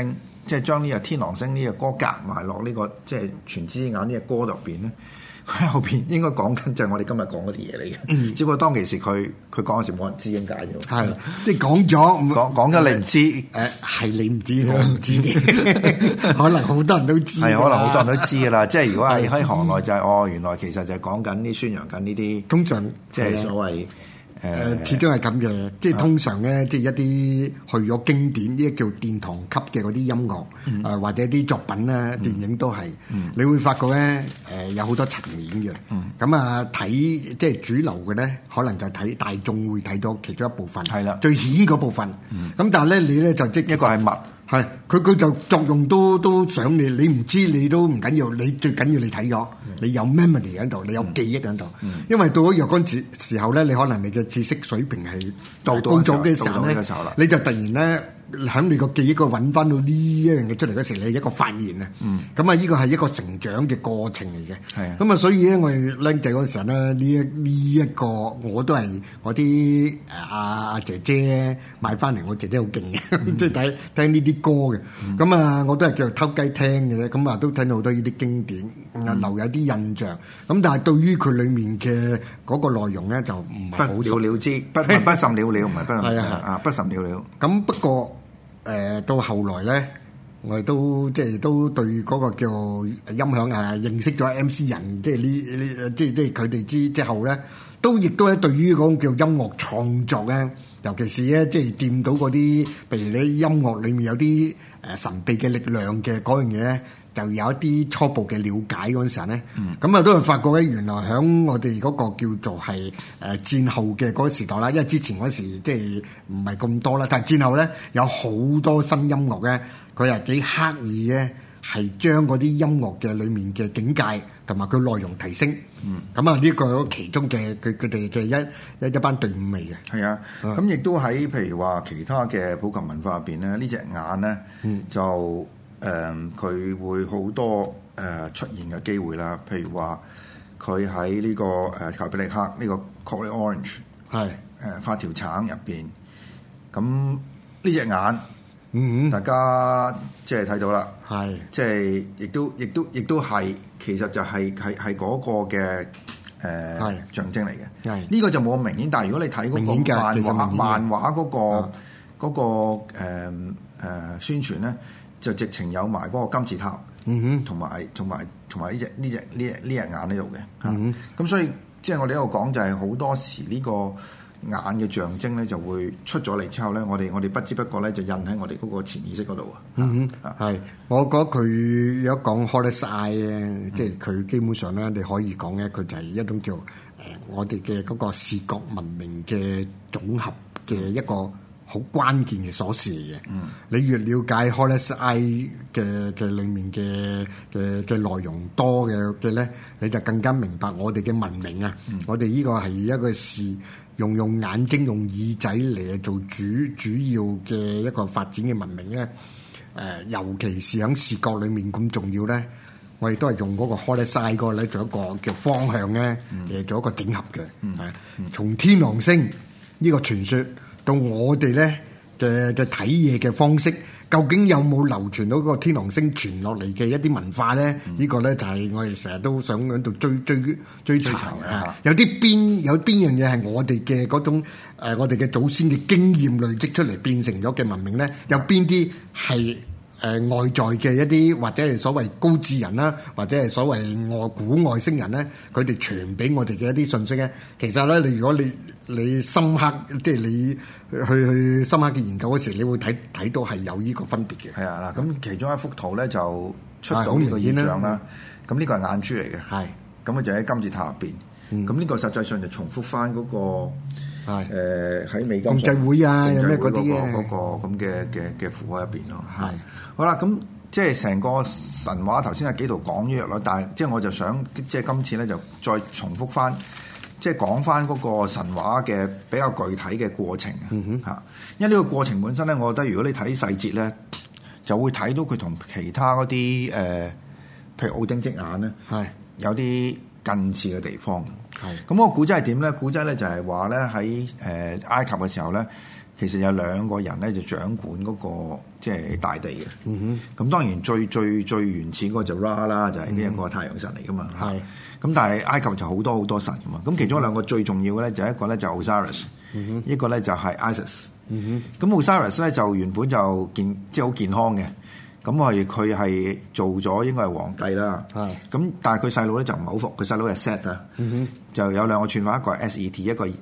即係將呢個天狼星呢個歌夾埋落呢個即係全知之眼呢個歌入邊咧，佢喺後邊應該講緊就係我哋今日講嗰啲嘢嚟嘅。只不過當其時佢講嗰時冇人知點解啫。 係即係講咗你唔知， 係你唔知，我唔知嘅，可能好多人都知。 係可能好多人都知㗎啦。即係如果係喺行內就係原來其實就係講緊啲宣揚緊呢啲， 通常即係所謂。 始終係咁嘅，即係通常咧，即係一啲去咗經典，呢啲叫殿堂級嘅嗰啲音樂，或者啲作品咧，電影都係，你會發覺咧，有好多層面嘅。咁啊，睇即係主流嘅咧，可能就睇大眾會睇到其中一部分，係啦，最顯嗰部分。咁但係咧，你咧就即一個係物。係，佢就作用都想你唔知你都唔緊要，你最緊要你睇咗，你有 memory 喺度，你有記憶喺度。因為到咗若干時候咧，你可能你嘅知識水平係到咗嘅時候咧，你就突然咧喺你個記憶嗰度揾翻到呢一樣嘢出嚟嗰時，你一個發現啊。咁啊，呢個係一個成長嘅過程嚟嘅。係咁啊，所以咧，我哋僆仔嗰陣時咧，呢一個我都係我啲阿姐姐買翻嚟，我姐姐好勁嘅，即係聽呢啲歌嘅。咁啊，我都係叫做偷雞聽嘅啫。咁啊，都聽到好多呢啲經典，留有啲印象。咁但係對於佢裡面嘅嗰個內容咧，就唔係好不了了之，不甚了了，唔係不不甚了了。 咁不過到後來咧，我哋都即係都對嗰個叫音響認識咗 MC 人，即係即係佢哋之後咧，都亦都咧對於嗰個叫音樂創作咧，尤其是咧即係掂到嗰啲，譬如你音樂裡面有啲神秘嘅力量嘅嗰樣嘢咧，就有一啲初步嘅了解嗰陣時候咧，咁啊都係發覺咧，原來喺我哋嗰個叫做係戰後嘅嗰個時代啦，因為之前嗰時即係唔係咁多啦，但係戰後咧有好多新音樂咧，佢係幾刻意咧，係將嗰啲音樂嘅裡面嘅境界同埋佢內容提升。咁啊呢個其中嘅佢哋嘅一班隊伍嚟嘅。 係啊，咁亦都喺譬如話其他嘅普及文化入邊咧，呢隻眼咧就。佢會好多出現嘅機會啦，譬如話佢喺呢個卡比力克呢個 Clockwork Orange 係發條橙入邊，咁呢隻眼，大家即係睇到啦，係即係亦都係其實就係嗰個嘅象徵嚟嘅，呢個就冇咁明顯，但係如果你睇嗰個漫畫嗰個宣傳咧。就直情有埋嗰個金字塔，同埋呢隻眼喺度嘅，咁所以即係我哋喺度講就係好多時呢個眼嘅象徵咧就會出咗嚟之後咧，我哋不知不覺咧就印喺我哋嗰個潛意識嗰度啊。 係，我覺得佢有一講 Horus Eye 咧，即係佢基本上咧你可以講咧，佢就係一種叫我哋嘅嗰個視覺文明嘅總合嘅一個。好關鍵嘅鎖匙嚟嘅，你越了解 Horus Eye 嘅裡面嘅內容多嘅咧，你就更加明白我哋嘅文明啊！我哋呢個係一個視用眼睛用耳仔嚟做主要嘅一個發展嘅文明咧。尤其是喺視覺裡面咁重要咧，我哋都係用嗰個 Horus Eye 嗰個咧做一個叫方向咧嚟做一個整合嘅。從天狼星呢個傳說。到我哋咧嘅睇嘢嘅方式，究竟有冇流傳到嗰個天狼星傳落嚟嘅一啲文化咧？呢個咧就係我哋成日都想喺度追查啊！有邊樣嘢係我哋嘅嗰種我哋嘅祖先嘅經驗累積出嚟變成咗嘅文明咧？有邊啲係外在嘅一啲或者係所謂高智人啦，或者係所謂古外星人咧，佢哋傳俾我哋嘅一啲信息咧，其實咧，如果你深刻，即係你去深刻嘅研究嗰時，你會睇到係有呢個分別嘅。 係啊，嗱，咁其中一幅圖咧就出到呢個現象啦。咁呢個係眼珠嚟嘅，係咁佢就喺金字塔入邊。咁呢個實際上就重複翻嗰個喺美金共濟會啊，有咩嗰啲嗰個咁嘅符號入邊咯。係好啦，咁即係成個神話頭先係幾度講咗啦，但係即係我就想即係今次咧就再重複翻。即係講翻嗰個神話嘅比較具體嘅過程嚇，因為呢個過程本身咧，我覺得如果你睇細節咧，就會睇到佢同其他嗰啲譬如奧丁隻眼咧，係有啲近似嘅地方。係咁個古仔係點咧？古仔咧就係話咧喺埃及嘅時候咧， 其實有兩個人咧就掌管嗰個即係大地嘅。咁當然最原始嗰個就 Ra 啦，就係呢一個太陽神嚟噶嘛。咁但係埃及就好多好多神噶嘛。咁其中兩個最重要嘅咧就一個咧就 Osiris，一個咧就係 Isis。咁 Osiris 咧就原本就即係好健康嘅。咁佢係做咗應該係皇帝啦。咁但係佢細佬咧就唔係好服，佢細佬係 Set 啊。就有兩個串法，一個係 SET， 一個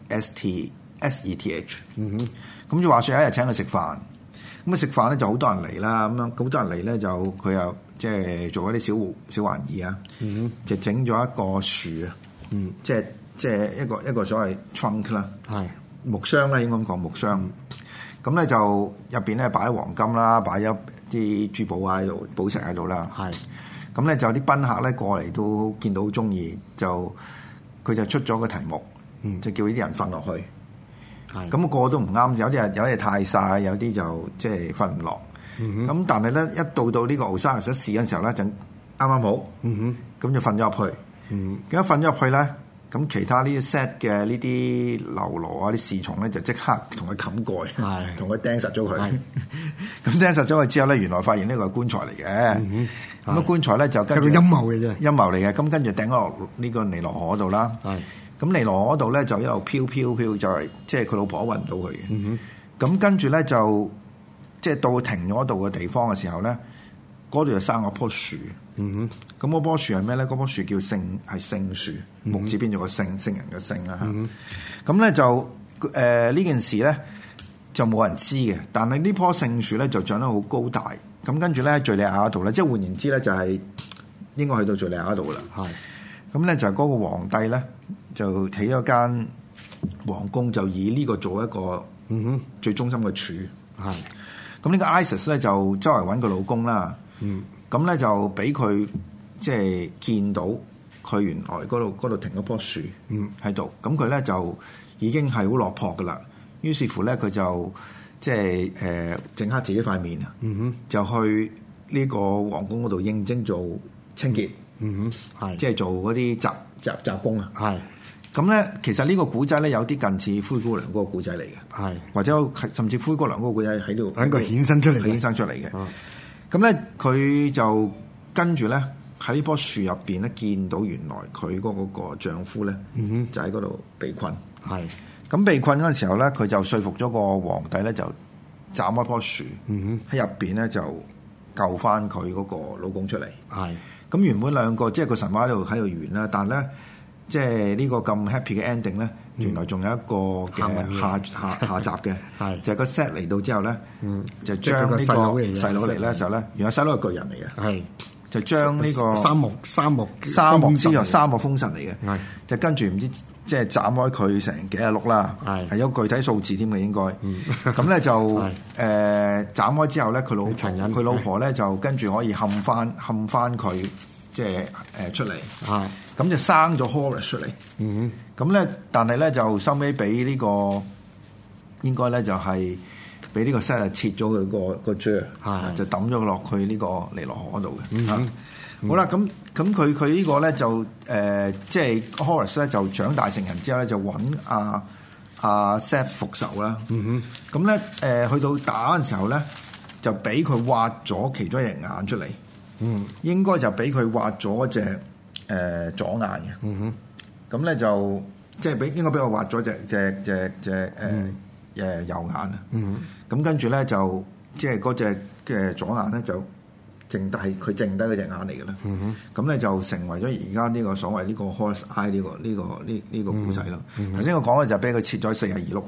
SETH。咁就話說有一日請佢食飯，咁啊食飯咧就好多人嚟啦，咁樣好多人嚟咧就佢又即係做一啲小玩意啊，就整咗一個樹啊，即係一個所謂 trunk 啦，木箱啦應該咁講木箱。咁咧就入邊咧擺咗黃金啦，擺咗啲珠寶喺度，寶石喺度啦。咁咧就有啲賓客咧過嚟都見到好中意，就佢就出咗個題目，就叫呢啲人瞓落去。咁個個都唔啱，有啲太曬，有啲就即係瞓唔落。咁但係咧一到呢個 Osiris 試嗰陣時候咧，就啱啱好，咁就瞓咗入去。咁一瞓咗入去咧，咁其他呢啲 set 嘅呢啲流羅啊、啲侍從咧，就即刻同佢冚蓋，同佢釘實咗佢。咁釘實咗佢之後咧，原來發現呢個係棺材嚟嘅。咁啊棺材咧就跟住係個陰謀嚟嘅， 陰謀嚟嘅。咁跟住掟咗落呢個尼羅河嗰度啦。咁尼羅河嗰度咧就一路飄，就係即係佢老婆揾唔到佢嘅。咁跟住咧就即係到停咗度嘅地方嘅時候咧，嗰度就生咗棵樹。咁嗰棵樹係咩咧？嗰棵樹叫聖樹，木字邊咗個聖人嘅聖啦。咁咧就呢件事咧就冇人知嘅，但係呢棵聖樹咧就長得好高大。咁跟住咧喺敍利亞嗰度咧，即係換言之咧就係應該去到敍利亞嗰度啦。咁咧就係嗰個皇帝咧就起咗間皇宮，就以呢個做一個最中心嘅柱。咁呢個 Isis 咧就周圍揾個老公啦。咁咧就俾佢即係見到佢原來嗰度停咗棵樹喺度。咁佢咧就已經係好落魄噶啦。於是乎咧佢就即係整黑自己塊面啊，就去呢個皇宮嗰度應徵做清潔，即係做嗰啲雜工啊。咁咧其實呢個古仔咧有啲近似灰姑娘嗰個古仔嚟嘅，或者甚至灰姑娘嗰個古仔喺度， 喺個衍生出嚟嘅。咁咧佢就跟住咧喺呢棵樹入邊咧見到原來佢嗰個丈夫咧就喺嗰度被困。咁被困嗰陣時候咧，佢就說服咗個皇帝咧，就斬開棵樹，喺入邊咧就救翻佢嗰個老公出嚟。咁原本兩個即係個神話喺度完啦，但係咧即係呢個咁 happy 嘅 ending 咧，原來仲有一個嘅下集嘅，就係個 set 嚟到之後咧，就將呢個細佬嚟咧就咧，原來細佬係巨人嚟嘅，就將呢個沙漠風神嚟嘅，就跟住唔知即係斬開佢成幾廿碌啦，係有具體數字添嘅應該。咁咧就斬開之後咧，佢老婆咧就跟住可以冚翻佢即係出嚟，咁就生咗 Horus 出嚟。咁咧但係咧就收尾俾呢個應該咧就係俾呢個 set 切咗佢個啫，就抌咗佢落去呢個尼羅河嗰度嘅。好啦，咁佢呢個咧就即係 Horus 咧就長大成人之後咧就揾阿 Set 復仇啦。咁咧去到打嘅時候咧就俾佢挖咗其中一隻眼出嚟。應該就俾佢挖咗隻左眼嘅。咁咧就即係應該俾我挖咗隻右眼啊。咁跟住咧就即係嗰隻嘅左眼咧就剩低嗰隻眼嚟嘅啦。咁咧就成為咗而家呢個所謂呢個 Horus Eye 呢個故仔咯。頭先我講嘅就俾佢切咗42碌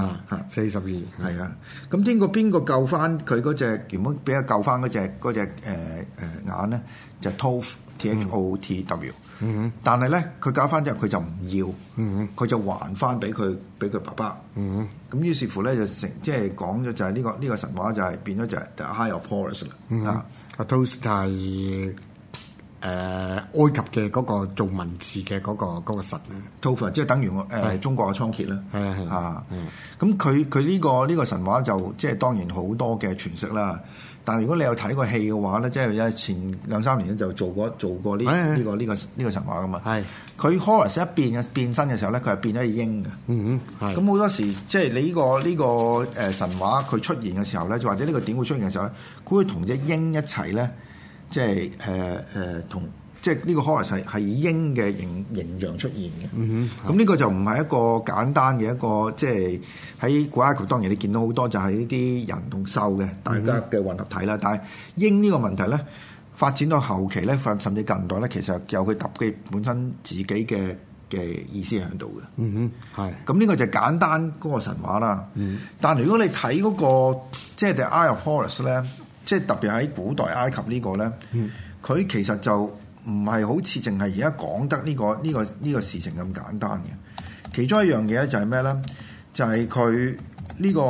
42 係啊。咁邊個救翻佢嗰隻原本俾佢救翻嗰隻眼咧？就 Thotw。但係咧佢救翻之後佢就唔要，佢就還翻俾佢爸爸。咁於是乎咧就即係講咗就係呢個神話就係變咗就係 The Eye of Horus 啦。 Thoth 係埃及嘅嗰個做文字嘅嗰個神咧 Thoth 即係等於中國嘅倉頡啦。 係啊，咁佢呢個神話就即係當然好多嘅詮釋啦。但係如果你有睇過戲嘅話咧，即係前2-3年咧就做過呢個神話噶嘛。係佢 Horus 一變身嘅時候咧，佢係變咗鷹嘅。咁好多時即係你呢個神話佢出現嘅時候咧，就或者呢個典故出現嘅時候咧，佢會同隻鷹一齊咧，即係同即係呢個 Horus 係以鷹嘅形象出現嘅。咁呢個就唔係一個簡單嘅一個即係喺古埃及當然你見到好多就係呢啲人同獸嘅大家嘅混合體啦。但係鷹呢個問題咧發展到後期咧，甚至近代咧，其實有佢特別本身自己嘅意思喺度嘅。係。咁呢個就簡單嗰個神話啦。但係如果你睇嗰個即係 The Eye of Horus 咧，即係特別喺古代埃及呢個咧，佢其實就唔係好似淨係而家講得呢個事情咁簡單嘅。其中一樣嘢咧就係咩咧？就係佢呢個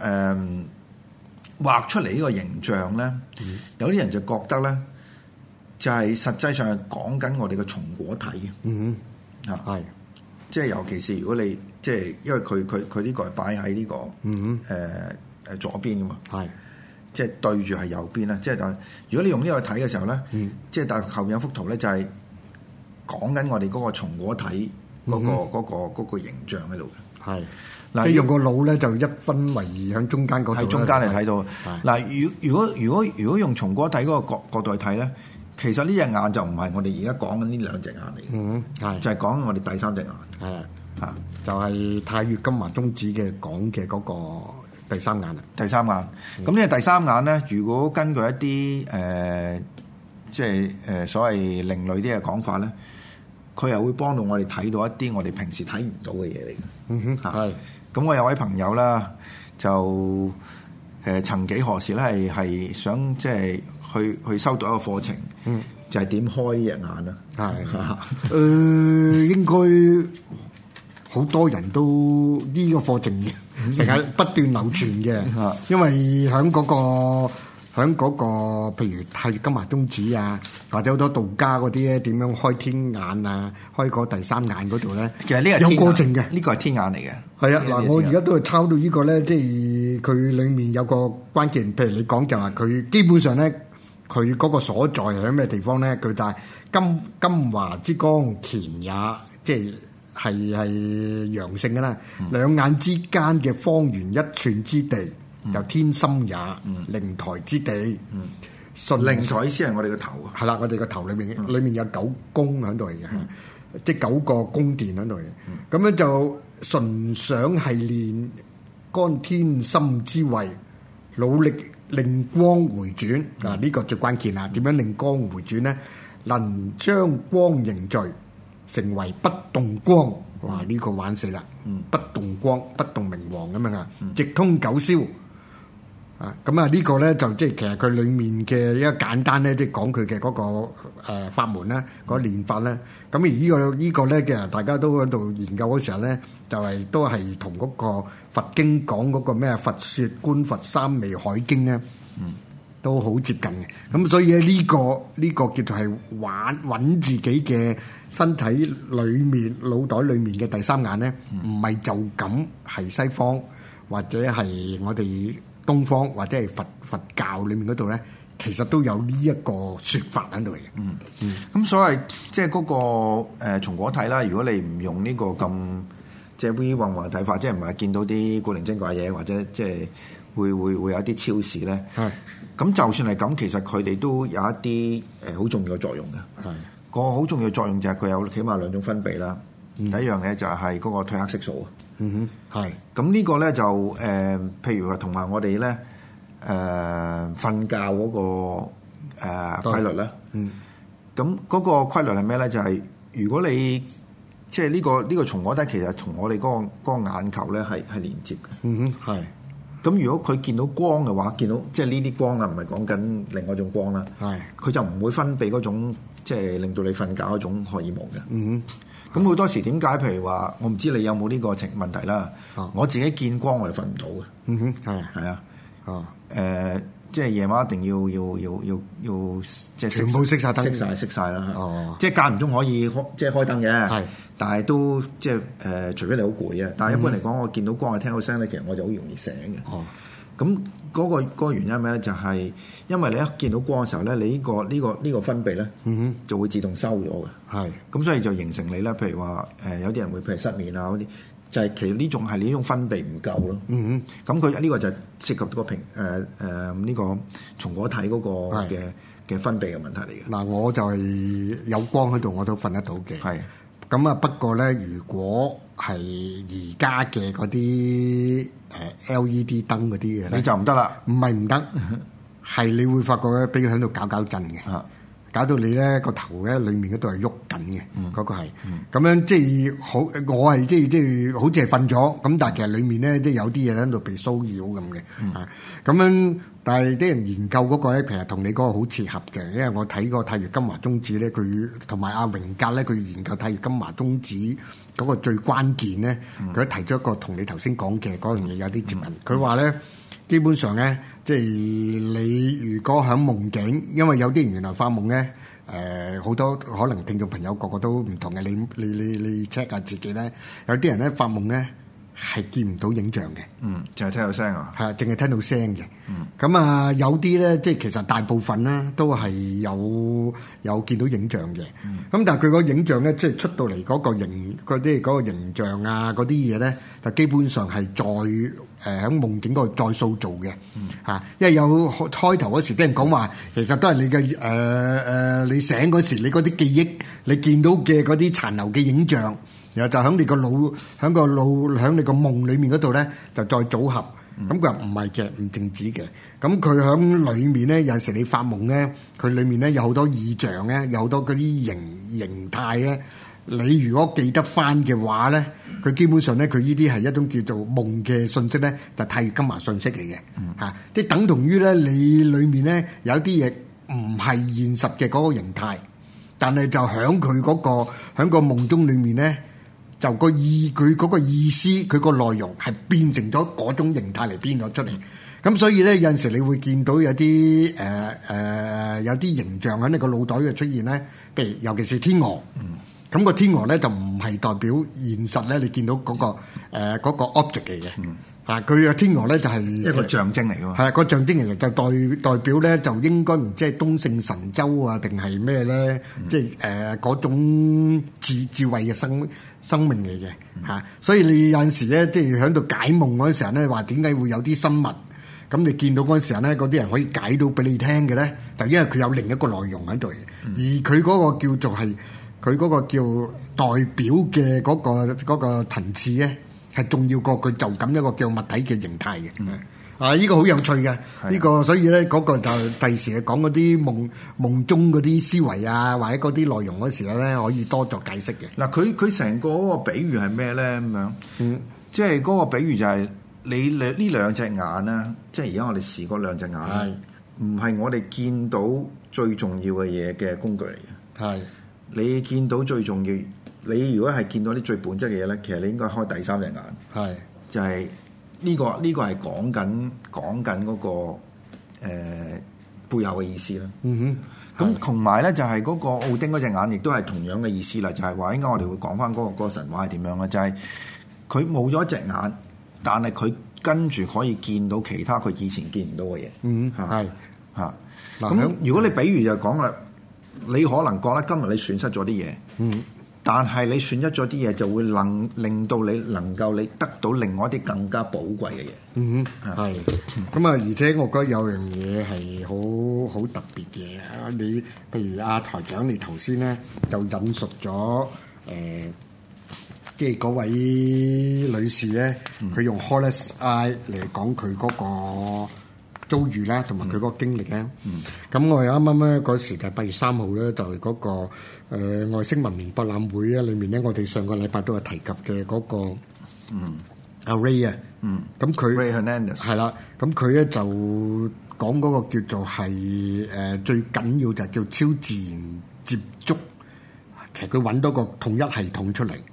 畫出嚟呢個形象咧，有啲人就覺得咧，就係實際上係講緊我哋嘅松果體嘅。係，即係尤其是如果你即係因為佢呢個係擺喺呢個左邊噶嘛。係。即係對住係右邊啦，即係如果你用呢個睇嘅時候咧，即係但後面有幅圖咧，就係講緊我哋嗰個松果體嗰個形象喺度嘅。係嗱，即係用個腦咧就1分為2喺中間嗰度，喺中間嚟睇到。嗱，如果用松果體嗰個角度去睇咧，其實呢隻眼就唔係我哋而家講緊呢兩隻眼嚟嘅，就係講緊我哋第三隻眼。係就係太乙金華宗旨嘅講嘅嗰個。第三眼啊！第三眼，咁呢個第三眼咧，如果根據一啲即係所謂另類啲嘅講法咧，佢又會幫到我哋睇到一啲我哋平時睇唔到嘅嘢嚟嘅。係。咁我有位朋友啦，就曾幾何時咧係想即係去修讀一個課程，就係點開呢隻眼啦。係。應該好多人都呢個課程成日不斷流傳嘅，因為喺嗰個譬如太乙金華宗旨啊，或者好多道家嗰啲咧點樣開天眼啊，開個第三眼嗰度咧，其實呢個有過程嘅，呢個係天眼嚟嘅。係啊，嗱，我而家都係抄到呢個咧，即係佢裡面有個關鍵，譬如你講就話佢基本上咧，佢嗰個所在係喺咩地方咧？佢就係金華之光乾也，即係陽性嘅啦，兩眼之間嘅方圓1寸之地，就天心也，靈台之地。靈台意思係我哋個頭啊，係啦，我哋個頭裏面有9宮喺度嘅，即係9個宮殿喺度嘅。咁樣就純想係練乾天心之位，努力令光回轉。嗱，呢個最關鍵啦，點樣令光回轉咧？能將光凝聚成為不動光，哇！呢個玩死啦，不動光、不動明王咁樣啊，直通九霄啊！咁啊，呢個咧就即係其實佢裡面嘅一個簡單咧，即係講佢嘅嗰個法門啦，嗰個練法咧。咁而呢個咧嘅大家都喺度研究嗰時候咧，就係都係同嗰個佛經講嗰個咩《佛說觀佛三昧海經》咧，都好接近嘅。咁所以咧呢個叫做係揾自己嘅身體裏面、腦袋裏面嘅第三眼咧，唔係就咁係西方或者係我哋東方或者係佛教裏面嗰度咧，其實都有呢一個説法喺度嘅。咁所謂即係嗰個松果體啦，如果你唔用呢個咁即係 V 混混睇法，即係唔係見到啲古靈精怪嘢，或者即係會有啲超視咧。係。咁就算係咁，其實佢哋都有一啲好重要嘅作用嘅。係。個好重要嘅作用就係佢有起碼2種分泌啦。第一樣嘢就係嗰個褪黑色素。係。咁呢個咧就譬如話同埋我哋咧瞓覺嗰個規律咧。咁嗰個規律係咩咧？就係如果你即係呢個松果體其實同我哋嗰個眼球咧係連接嘅。係。咁如果佢見到光嘅話，見到即係呢啲光啦，唔係講緊另外一種光啦。係。佢就唔會分泌嗰種即係令到你瞓覺嗰種荷爾蒙嘅。咁好多時點解？譬如話，我唔知你有冇呢個問題啦。我自己見光我係瞓唔到嘅。係啊。 即係夜晚一定要即係全部熄晒燈， 熄晒啦。哦，即係間唔中可以即係開燈嘅，係，但係都即係除非你好攰啊。但係一般嚟講，我見到光啊聽到聲咧，其實我就好容易醒嘅。哦，咁嗰個原因係咩咧？就係因為你一見到光嘅時候咧，你呢個分泌咧，就會自動收咗嘅。係，咁所以就形成你咧，譬如話有啲人會譬如失眠啊嗰啲。就係其實呢種係呢種分泌唔夠咯，咁佢呢個就涉及到個呢個松果體嗰個嘅分泌嘅問題嚟嘅。嗱，我就係有光喺度我都瞓得到嘅。係，咁啊不過咧，如果係而家嘅嗰啲LED 燈嗰啲嘅，你就唔得啦。唔係唔得，係你會發覺咧，俾佢喺度搞震嘅。搞到你咧個頭咧裏面嗰度係喐緊嘅，嗰個係咁樣，即係好，我係即係好似係瞓咗，咁但係其實裏面咧即係有啲嘢喺度被騷擾咁嘅，咁樣。但係啲人研究嗰個咧，其實同你嗰個好切合嘅，因為我睇過太乙金華宗旨咧，佢同埋阿榮格咧，佢研究太乙金華宗旨嗰個最關鍵咧，佢提出一個同你頭先講嘅嗰樣嘢有啲接近。佢話咧，基本上咧。即係你如果喺夢境，因為有啲人原來發夢咧，好多可能聽眾朋友個個都唔同嘅，你 check 下自己咧，有啲人咧發夢咧係見唔到影像嘅，淨係聽到聲啊，係啊，淨係聽到聲嘅，咁啊有啲咧即係其實大部分咧都係有見到影像嘅，咁但係佢個影像咧即係出到嚟嗰個形象啊嗰啲嘢咧，就基本上係喺夢境嗰度再塑造嘅，因為有開頭嗰時啲人講話，其實都係你嘅你醒嗰時，你嗰啲記憶，你見到嘅嗰啲殘留嘅影像，然後就喺你個腦，喺你個夢裡面嗰度咧，就再組合。咁佢話唔係嘅，唔淨止嘅。咁佢喺裡面咧，有陣時你發夢咧，佢裡面咧有好多意象咧，有好多嗰啲形態咧。你如果記得翻嘅話咧，佢基本上咧，佢呢啲係一種叫做夢嘅信息咧，就太乙金華信息嚟嘅，即係等同於咧，你裡面咧有啲嘢唔係現實嘅嗰個形態，但係就喺佢嗰個喺個夢中裡面咧，就佢嗰個意思，佢個內容係變成咗嗰種形態嚟變咗出嚟。咁所以咧，有陣時你會見到有啲有啲形象喺你個腦袋嘅出現咧，譬如尤其是天鵝。咁個天鵝咧就唔係代表現實咧，你見到嗰個 object 嚟嘅，佢嘅天鵝咧就係一個象徵嚟㗎嘛，係個象徵嚟嘅，就代表咧就應該唔知係東勝神州啊定係咩咧，即係嗰種智慧嘅生命嚟嘅，所以你有陣時咧即係喺度解夢嗰陣時候咧，話點解會有啲生物咁你見到嗰陣時候咧，嗰啲人可以解到俾你聽嘅咧，就因為佢有另一個內容喺度，而佢嗰個叫做係。佢嗰個叫代表嘅嗰個層次咧，係重要過佢就咁一個叫物體嘅形態嘅。呢個好有趣嘅，呢個所以咧嗰個就第時講嗰啲夢中嗰啲思維啊，或者嗰啲內容嗰時候咧，可以多作解釋嘅。嗱，佢成個嗰個比喻係咩咧？咁樣，即係嗰個比喻就係你呢兩隻眼啦，即係而家我哋視嗰兩隻眼，唔係我哋見到最重要嘅嘢嘅工具嚟嘅。係。你見到最重要，你如果係見到啲最本質嘅嘢咧，其實你應該開第三隻眼，係就係呢個係講緊嗰個背後嘅意思啦。咁同埋咧就係嗰個奧丁嗰隻眼，亦都係同樣嘅意思啦。就係話應該我哋會講翻嗰個神話係點樣咧？就係佢冇咗一隻眼，但係佢跟住可以見到其他佢以前見唔到嘅嘢。係嚇。咁如果你比喻就講啦。你可能覺得今日你損失咗啲嘢，但係你損失咗啲嘢就會令到你能夠你得到另外一啲更加寶貴嘅嘢。係咁啊！而且我覺得有樣嘢係好特別嘅。你譬如阿台長，你頭先咧就引述咗即係嗰位女士咧，佢用 Hollis Eye 嚟講佢嗰個遭遇啦，同埋佢嗰個經歷咧，咁我哋啱啱咧嗰時就8月3號咧，就係嗰個外星文明博覽會啊，裏面咧我哋上個禮拜都有提及嘅嗰個阿 Ray 啊，咁佢 Ray Hernandez 係啦，咁佢咧就講嗰個叫做係最緊要就係叫超自然接觸，其實佢揾到個統一系統出嚟，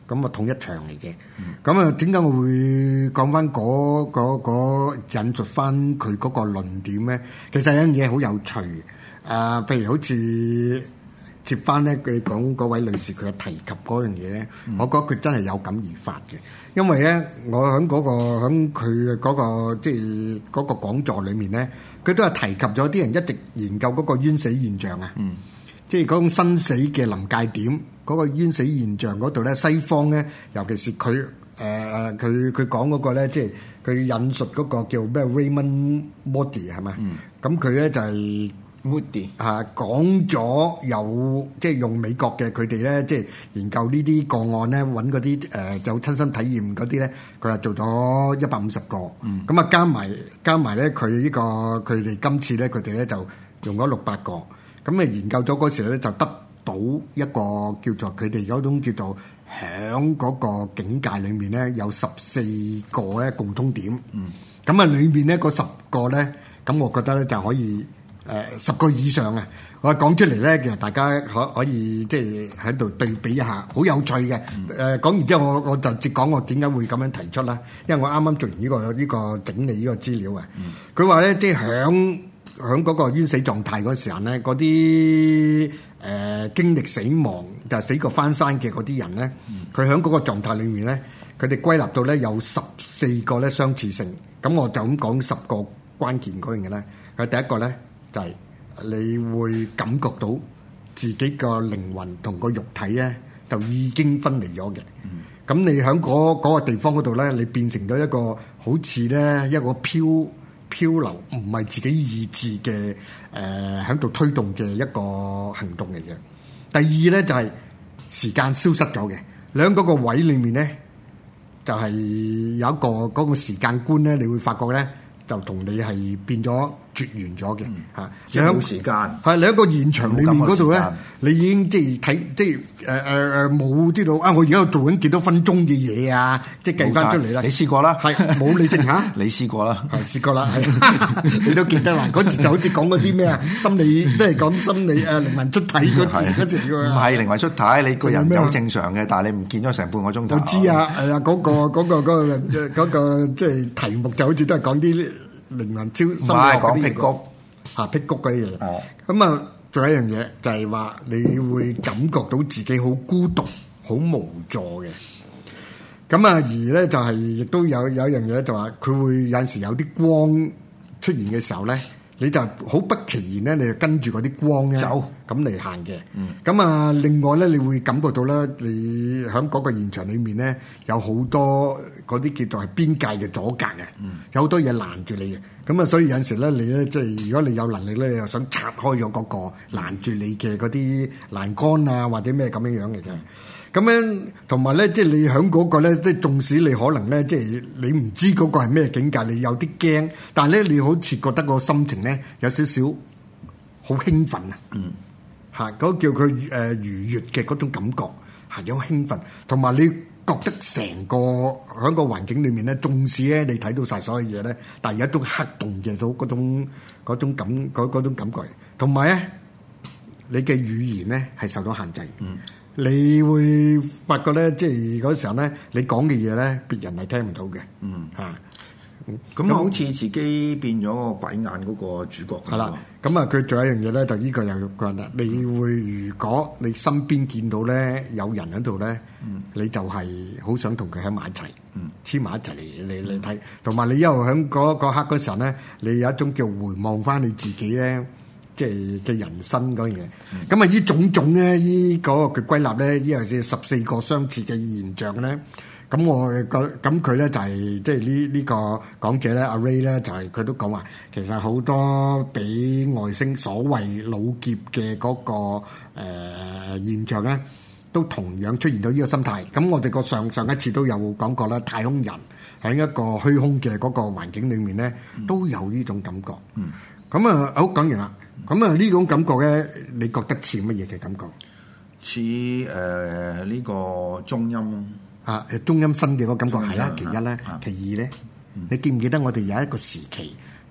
咁啊統一場嚟嘅。咁啊點解我會講翻引述翻佢嗰個論點咧？其實有樣嘢好有趣。譬如好似接翻咧，佢講嗰位女士佢提及嗰樣嘢咧，我覺得佢真係有感而發嘅。因為咧，我喺佢嗰個即係嗰個講座裏面咧，佢都係提及咗啲人一直研究嗰個冤死現象啊。即係嗰種生死嘅臨界點，嗰個冤死現象嗰度咧，西方咧，尤其是佢講嗰個咧，即係佢引述嗰個叫咩 Raymond Moody 係咪？咁佢咧就係 Moody 講咗有即係用美國嘅佢哋咧，即係研究呢啲個案咧，揾嗰啲有親身體驗嗰啲咧，佢係做咗150個。咁啊加埋咧，佢呢個佢哋今次咧，佢哋咧就用咗600個。咁啊研究咗嗰時咧，就得到一個叫做佢哋嗰種叫做響嗰個境界裏面咧，有14個咧共通點。咁啊裏面咧嗰10個咧，咁我覺得咧就可以10個以上啊！我講出嚟咧，其實大家可以即係喺度對比一下，好有趣嘅。講完之後，我就直講我點解會咁樣提出啦。因為我啱啱做完呢個整理呢個資料啊。佢話咧，即係響嗰個冤死狀態嗰時候咧，嗰啲經歷死亡就係死過翻生嘅嗰啲人咧，佢響嗰個狀態裏面咧，佢哋歸納到咧有14個咧相似性。咁我就咁講10個關鍵嗰樣嘢咧。佢第一個咧就係你會感覺到自己個靈魂同個肉體咧就已經分離咗嘅。咁你喺嗰個地方嗰度咧，你變成咗一個好似咧一個漂流，唔係自己意志嘅喺度推動嘅一個行動嚟嘅。第二咧就係時間消失咗嘅，兩嗰個位裏面咧就係有一個嗰個時間觀咧，你會發覺咧就同你係變咗絕緣咗嘅嚇， 即係冇時間。 係你喺個現場裏面嗰度咧，你已經即係睇即係冇知道啊！我而家做緊幾多分鐘嘅嘢啊！即係計翻出嚟啦。 你試過啦？ 係冇理性嚇？ 你試過啦？ 係試過啦，係你都記得啦。嗰次就好似講嗰啲咩啊，心理都係講心理靈魂出體嗰時㗎。 唔係靈魂出體，你個人有正常嘅，但係你唔見咗成半個鐘頭。 我知啊，係啊，嗰個即係題目就好似都係講啲靈魂超心理學講辟谷辟谷嗰啲嘢。咁啊，仲有一樣嘢就係話，你會感覺到自己好孤獨、好無助嘅。咁啊，而咧就係亦都有一樣嘢就話，佢會有陣時有啲光出現嘅時候咧，你就好不其然咧，你就跟住嗰啲光咧走咁嚟行嘅。咁啊，另外咧，你會感覺到咧，你喺嗰個現場裏面咧，有好多嗰啲叫做係邊界嘅阻隔嘅，有好多嘢攔住你嘅。咁啊，所以有陣時咧，你咧即係如果你有能力咧，你又想拆開咗嗰個攔住你嘅嗰啲欄杆啊，或者咩咁樣樣嚟嘅。咁樣同埋咧，即係你喺嗰個咧，即係縱使你可能咧，即係你唔知嗰個係咩境界，你有啲驚，但係咧，你好似覺得個心情咧有少少好興奮啊！嚇，嗰叫佢愉悅嘅嗰種感覺係有興奮，同埋你覺得成個喺個環境裏面咧，縱使咧你睇到晒所有嘢咧，但係有一種黑洞嘅嗰種感覺，同埋咧你嘅語言咧係受到限制。你會發覺咧，即係嗰時候咧，你講嘅嘢咧，別人係聽唔到嘅。 咁好似自己變咗個鬼眼嗰個主角。 係啦，咁啊，佢仲有一樣嘢咧，就呢個又講啦。你會如果你身邊見到咧有人喺度咧，你就係好想同佢喺埋一齊，黐埋一齊嚟睇。同埋你一路喺嗰刻嗰時候咧，你有一種叫回望翻你自己咧。即係嘅人生嗰樣嘢，咁啊呢種種咧，呢嗰個佢歸納咧，呢又係14個相似嘅現象咧。咁佢咧就係即係呢個講者咧，阿 Ray 咧就係佢都講話，其實好多俾外星所謂老劫嘅嗰個現象咧，都同樣出現到呢個心態。咁我哋個上一次都有講過啦，太空人喺一個虛空嘅嗰個環境裡面咧，都有呢種感覺。咁啊，好講完啦。咁啊，呢種感覺咧，你覺得似乜嘢嘅感覺？ 似呢個中陰啊，中陰身嘅嗰個感覺係啦，其一咧，其二咧，你記唔記得我哋有一個時期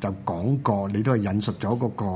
就講過，你都係引述咗嗰個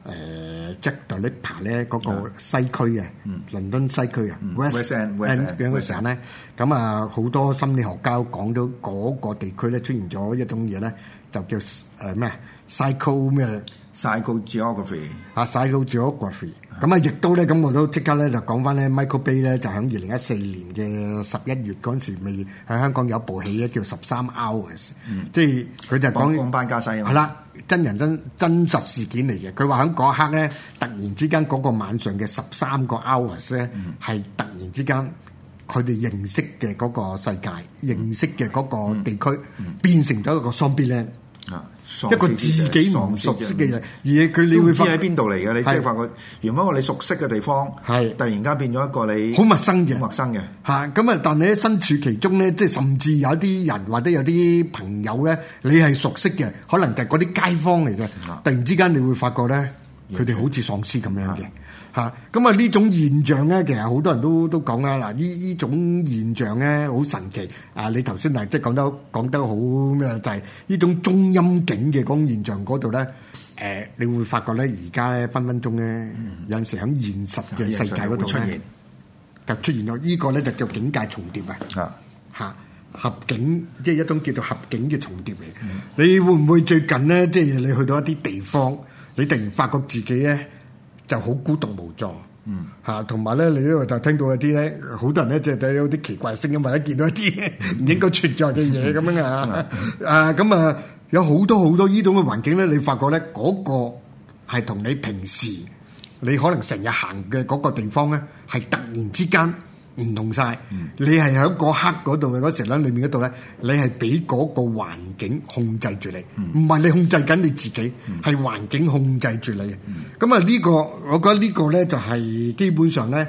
Jack the Ripper 咧嗰個西區嘅，倫敦西區啊 West End 嘅時候咧，咁啊好多心理學家講到嗰個地區咧出現咗一種嘢咧，就叫咩psycho 咩 psychogeography psychogeography。咁啊，亦都咧，咁我都即刻咧就講翻咧 Michael Bay 咧，就喺2014年嘅11月嗰陣時，未喺香港有部戲咧叫13 Hours，即係佢就講講班加西啊， 係啦，真人真實事件嚟嘅。佢話喺嗰一刻咧，突然之間嗰個晚上嘅13個 hours 咧，係突然之間佢哋認識嘅嗰個世界、認識嘅嗰個地區，變成咗一個 Zombieland。一個自己唔熟悉嘅嘢，而佢你會發喺邊度嚟嘅？你即係發覺原本一個你熟悉嘅地方，係突然間變咗一個你好陌生嘅， 好陌生嘅嚇。咁啊，但係咧身處其中咧，即係甚至有啲人或者有啲朋友咧，你係熟悉嘅，可能就係嗰啲街坊嚟嘅。突然之間你會發覺咧，佢哋好似喪屍咁樣嘅。嚇，咁啊呢種現象咧，其實好多人都講啦。嗱，呢種現象咧好神奇。啊，你頭先係即係講得好咩？就係呢種中陰境嘅嗰種現象嗰度咧，你會發覺咧，而家咧分分鐘咧，有陣時喺現實嘅世界嗰度出現，就出現咗呢個咧就叫境界重疊啊！嚇，合境即係一種叫做合境嘅重疊嚟。你會唔會最近咧，即係你去到一啲地方，你突然發覺自己咧？就好孤獨無助，嚇，同埋咧，你呢度就聽到一啲咧，好多人咧，即係有啲奇怪聲音，或者見到一啲唔應該存在嘅嘢咁樣啊，咁啊，有好多好多呢種嘅環境咧，你發覺咧，嗰個係同你平時你可能成日行嘅嗰個地方咧，係突然之間唔同晒。你係喺嗰刻嗰度嘅嗰時咧，裏面嗰度咧，你係俾嗰個環境控制住你，唔係你控制緊你自己，係環境控制住你。咁啊呢個，我覺得呢個咧就係基本上咧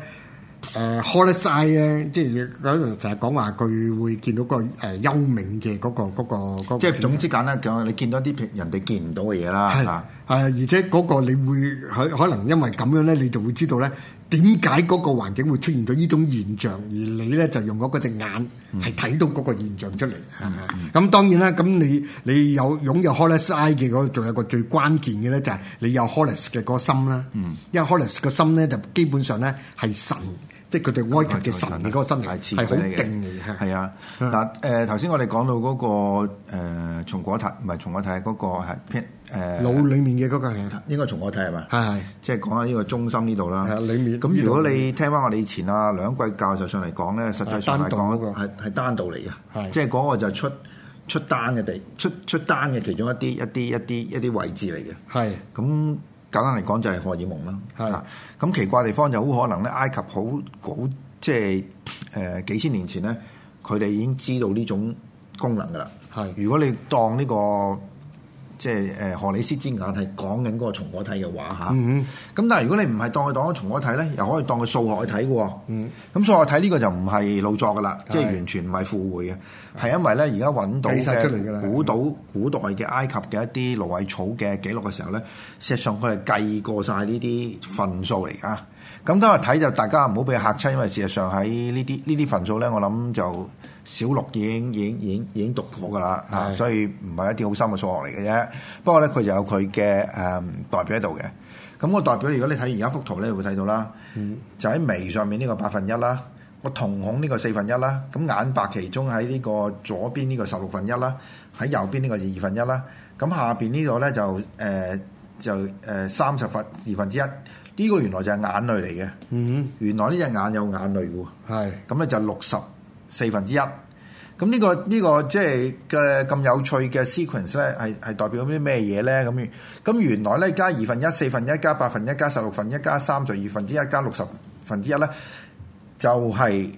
，Holiday 咧，即係嗰度就係講話佢會見到個幽冥嘅嗰個， 即係總之簡單講，你見到啲人哋見唔到嘅嘢啦。 而且嗰個你會可能因為咁樣咧，你就會知道咧。點解嗰個環境會出現咗呢種現象，而你咧就用嗰隻眼係睇到嗰個現象出嚟，係咪？咁當然啦，咁你有擁有 Horus Eye 嘅嗰，仲有個最關鍵嘅咧，就係你有 Horus 嘅個心啦。因為 Horus 個心咧就基本上咧係神，即係佢哋埃及嘅神嘅嗰個身體係好勁嘅。係啊， 嗱頭先我哋講到嗰個松果體，唔係松果體，嗰個係腦裡面嘅嗰個係應該松果體係嘛？ 係即係講下呢個中心呢度啦。 係裡面。 咁如果你聽翻我哋以前啊梁貴教授上嚟講咧，實際上嚟講係單道嚟嘅，即係嗰個就出單嘅地出單嘅其中一啲位置嚟嘅。係咁簡單嚟講就係荷爾蒙啦。係咁奇怪地方就好可能咧，埃及好即係幾千年前咧，佢哋已經知道呢種功能㗎啦。係如果你當呢個即係荷里斯之眼係講緊嗰個松果體嘅話嚇，咁但係如果你唔係當佢當咗松果體咧，又可以當佢數學去睇嘅喎。咁數學睇呢個就唔係老作噶啦，即係完全唔係附會嘅，係因為咧而家揾到嘅古代嘅埃及嘅一啲蘆葦草嘅記錄嘅時候咧，事實上佢係計過晒呢啲份數嚟㗎。咁今日睇就大家唔好俾佢嚇親，因為事實上喺呢啲份數咧，我諗就小六已經讀過㗎啦，所以唔係一啲好深嘅數學嚟嘅啫。不過咧，佢就有佢嘅代表喺度嘅。咁個代表，如果你睇而家幅圖咧，會睇到啦，就喺眉上面呢個1/8啦，個瞳孔呢個4/1啦，咁眼白其中喺呢個左邊呢個16/1啦，喺右邊呢個2/1啦，咁下邊呢個咧就32/1。呢個原來就係眼淚嚟嘅，原來呢隻眼有眼淚喎，係咁咧就64/1。咁呢個即係嘅咁有趣嘅 sequence 咧，係代表啲咩嘢咧？咁原來咧加1/2、4/1加8/1加16/1加32/1加60/1咧，就係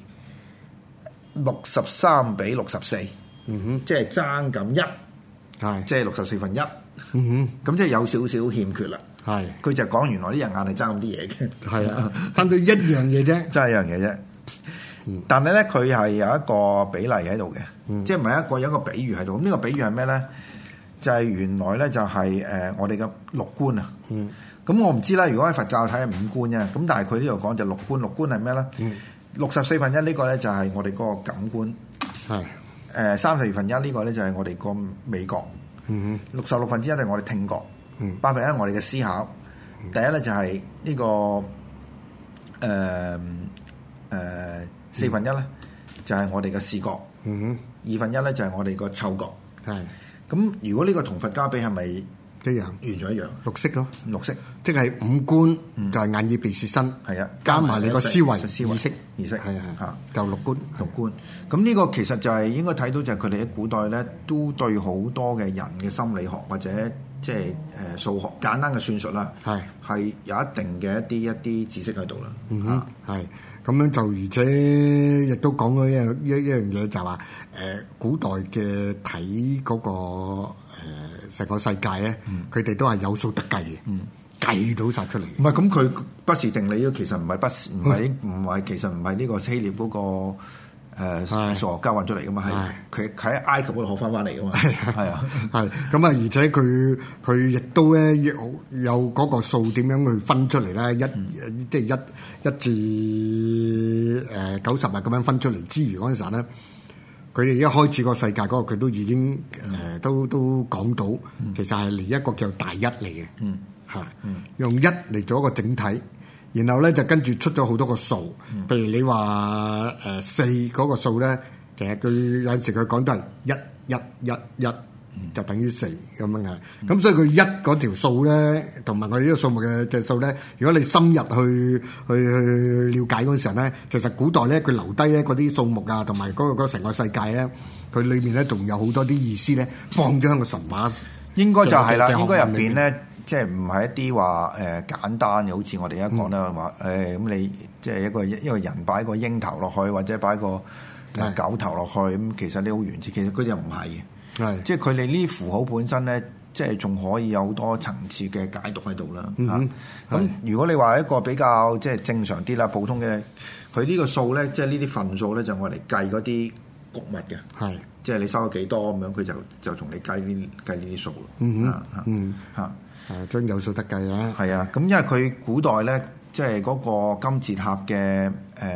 63/64，即係爭緊1，係即係64/1，咁即係有少少欠缺啦。係，佢就講原來啲人眼係爭咁啲嘢嘅，係啊，爭到一樣嘢啫，爭一樣嘢啫。但係咧，佢係有一個比例喺度嘅，即係唔係有一個比喻喺度。咁呢個比喻係咩咧？就係原來咧就係我哋嘅六官啊。咁我唔知啦。如果喺佛教睇係五官啫，咁但係佢呢度講就六官。六官係咩咧？64/1呢個咧就係我哋嗰個感官，係32/1呢個咧就係我哋個味覺。 66%係我哋聽覺，8%係我哋嘅思考。第一咧就係呢個4分一咧就係我哋嘅視覺，2分一咧就係我哋個嗅覺。係咁，如果呢個同佛家比係咪一樣？完全一樣，綠色咯，綠色，即係五官就係眼耳鼻舌身，係啊，加埋你個思維、意識，係啊，就六官。咁呢個其實就係應該睇到，就係佢哋喺古代咧，都對好多嘅人嘅心理學或者即係數學簡單嘅算術啦，係有一定嘅一啲知識喺度啦。係咁樣就，而且亦都講咗一樣嘢，就話古代嘅睇嗰個成個世界咧，佢哋都係有數得計嘅，計到晒出嚟。唔係咁，佢不是定理，其實唔係，其實唔係呢個希臘嗰個。數學交換出嚟噶嘛，係佢喺埃及嗰度學翻嚟噶嘛，係啊，係咁啊，而且佢亦都咧有嗰個數點樣去分出嚟咧，即係一至90日咁樣分出嚟之餘嗰陣時咧，佢哋一開始個世界嗰個佢都已經都講到，其實係嚟一個叫大一嚟嘅，用一嚟做一個整體。然後咧就跟住出咗好多個數，譬如你話4嗰個數咧，其實佢有陣時佢講都係1就等於4咁樣嘅。咁所以佢1嗰條數咧，同埋佢呢個數目嘅數咧，如果你深入去了解嗰陣時候咧，其實古代咧佢留低咧嗰啲數目啊，同埋嗰個成個世界咧，佢裏面咧仲有好多啲意思咧，放咗喺個神話。應該就係啦，應該入邊咧。即係唔係一啲話簡單嘅，好似我哋而家講啦，話咁你即係一個人擺個鷹頭落去，或者擺個狗頭落去，咁其實你好原始，其實佢哋又唔係嘅，即係佢哋呢啲符號本身咧，即係仲可以有好多層次嘅解讀喺度啦。咁如果你話一個比較即係正常啲啦，普通嘅，佢呢個數咧，即係呢啲份數咧，就我嚟計嗰啲穀物嘅，即係你收咗幾多咁樣，佢就同你計呢啲數咯。將有數得計啊！係啊，咁因為佢古代咧，即係嗰個金字塔嘅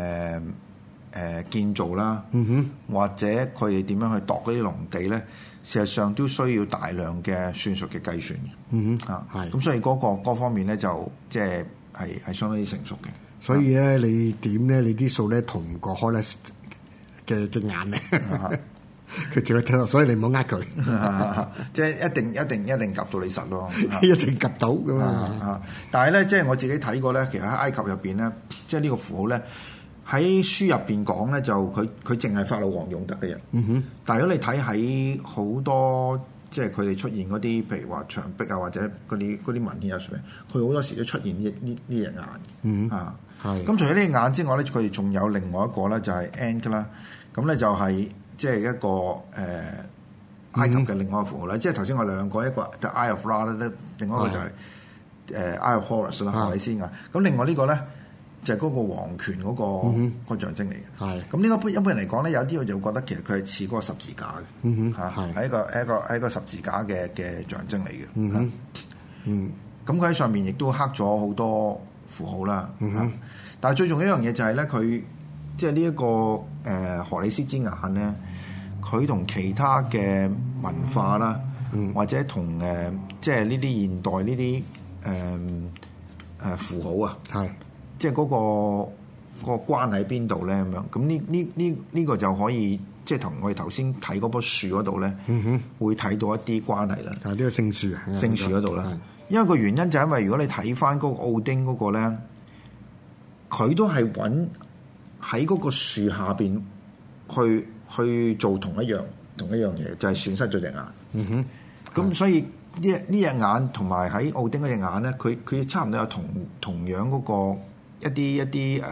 建造啦，或者佢哋點樣去度嗰啲農地咧，事實上都需要大量嘅算術嘅計算嘅。咁所以嗰方面咧就即係相當之成熟嘅。所以咧，你點咧？你啲數咧同個開咧嘅眼咧。佢仲要聽到，所以你唔好呃佢，即係一定夾到你實咯，一定夾到咁啊！但係咧，即係我自己睇過咧，其實喺埃及入邊咧，即係呢個符號咧，喺書入邊講咧，就佢淨係法老王用得嘅人。但係如果你睇喺好多即係佢哋出現嗰啲，譬如話牆壁啊，或者嗰啲文獻入邊，佢好多時都出現呢隻眼。咁除咗呢隻眼之外咧，佢哋仲有另外一個咧，就係 Ankh 啦。咁咧就係。即係一個埃及嘅另外一個符號咧，即係頭先我哋兩個一個就 Eye of Ra 咧，另外一個就係Eye of Horus 啦，荷里斯眼。咁另外呢個咧就係嗰個皇權嗰個象徵嚟嘅。咁呢個一般人嚟講咧，有啲我就覺得其實佢係似嗰個十字架嘅，係一個十字架嘅象徵嚟嘅。咁佢喺上面亦都刻咗好多符號啦。但係最重要一樣嘢就係咧，佢即係呢一個荷里斯之眼咧，佢同其他嘅文化啦，或者同即係呢啲現代呢啲符號啊，即係嗰個關係喺邊度咧咁樣？咁呢個就可以即係同我哋頭先睇嗰棵樹嗰度咧，會睇到一啲關係啦。呢個聖樹啊，聖樹嗰度啦，因為個原因就係因為如果你睇翻嗰個奧丁嗰個咧，佢都係揾喺嗰個樹下邊去做同一樣嘢，就係損失咗隻眼。咁所以呢隻眼同埋喺奧丁嗰隻眼咧，佢差唔多有同樣嗰個一啲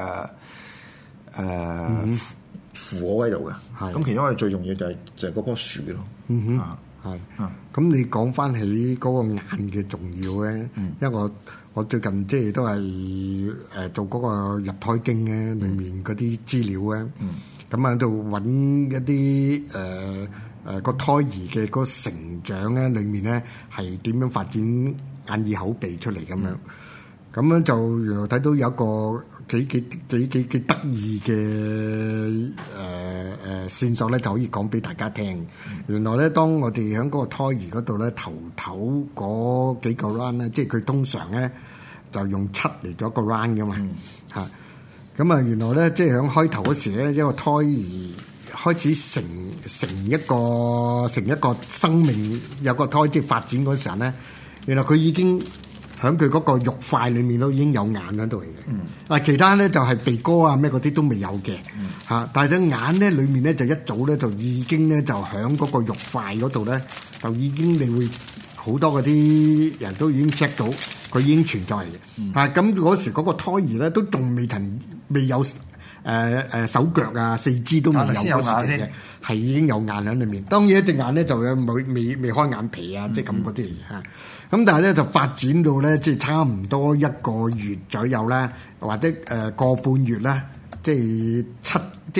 符號喺度嘅。咁其中一個最重要就係嗰棵樹咯。咁你講翻起嗰個眼嘅重要咧，因為我最近即係都係做嗰個入胎經咧，裡面嗰啲資料咧，咁喺度揾一啲個胎兒嘅嗰個成長咧，裡面咧係點樣發展眼耳口鼻出嚟咁樣，咁樣就原來睇到有一個幾得意嘅線索咧，就可以講俾大家聽。原來咧，當我哋喺嗰個胎兒嗰度咧，頭嗰幾個 round 咧，即係佢通常咧就用7嚟咗個 round 噶嘛嚇。咁啊，原來咧即係喺開頭嗰時咧，一個胎兒開始成一個生命，有個胎即係發展嗰時候咧，原來佢已經喺佢嗰個肉塊裡面都已經有眼喺度嚟嘅。其他咧就係鼻哥啊咩嗰啲都未有嘅嚇。但係對眼咧裡面咧就一早咧就已經咧就喺嗰個肉塊嗰度咧就已經你會好多嗰啲人都已經 check 到佢已經存在嘅。咁嗰時嗰個胎兒咧都仲未有手腳啊四肢都未有嗰時嘅，係已經有眼喺裏面。當然一隻眼咧就未開眼皮啊，即係咁嗰啲嚟嚇。咁但係咧就發展到咧即係差唔多1個月左右啦，或者個半月啦，即係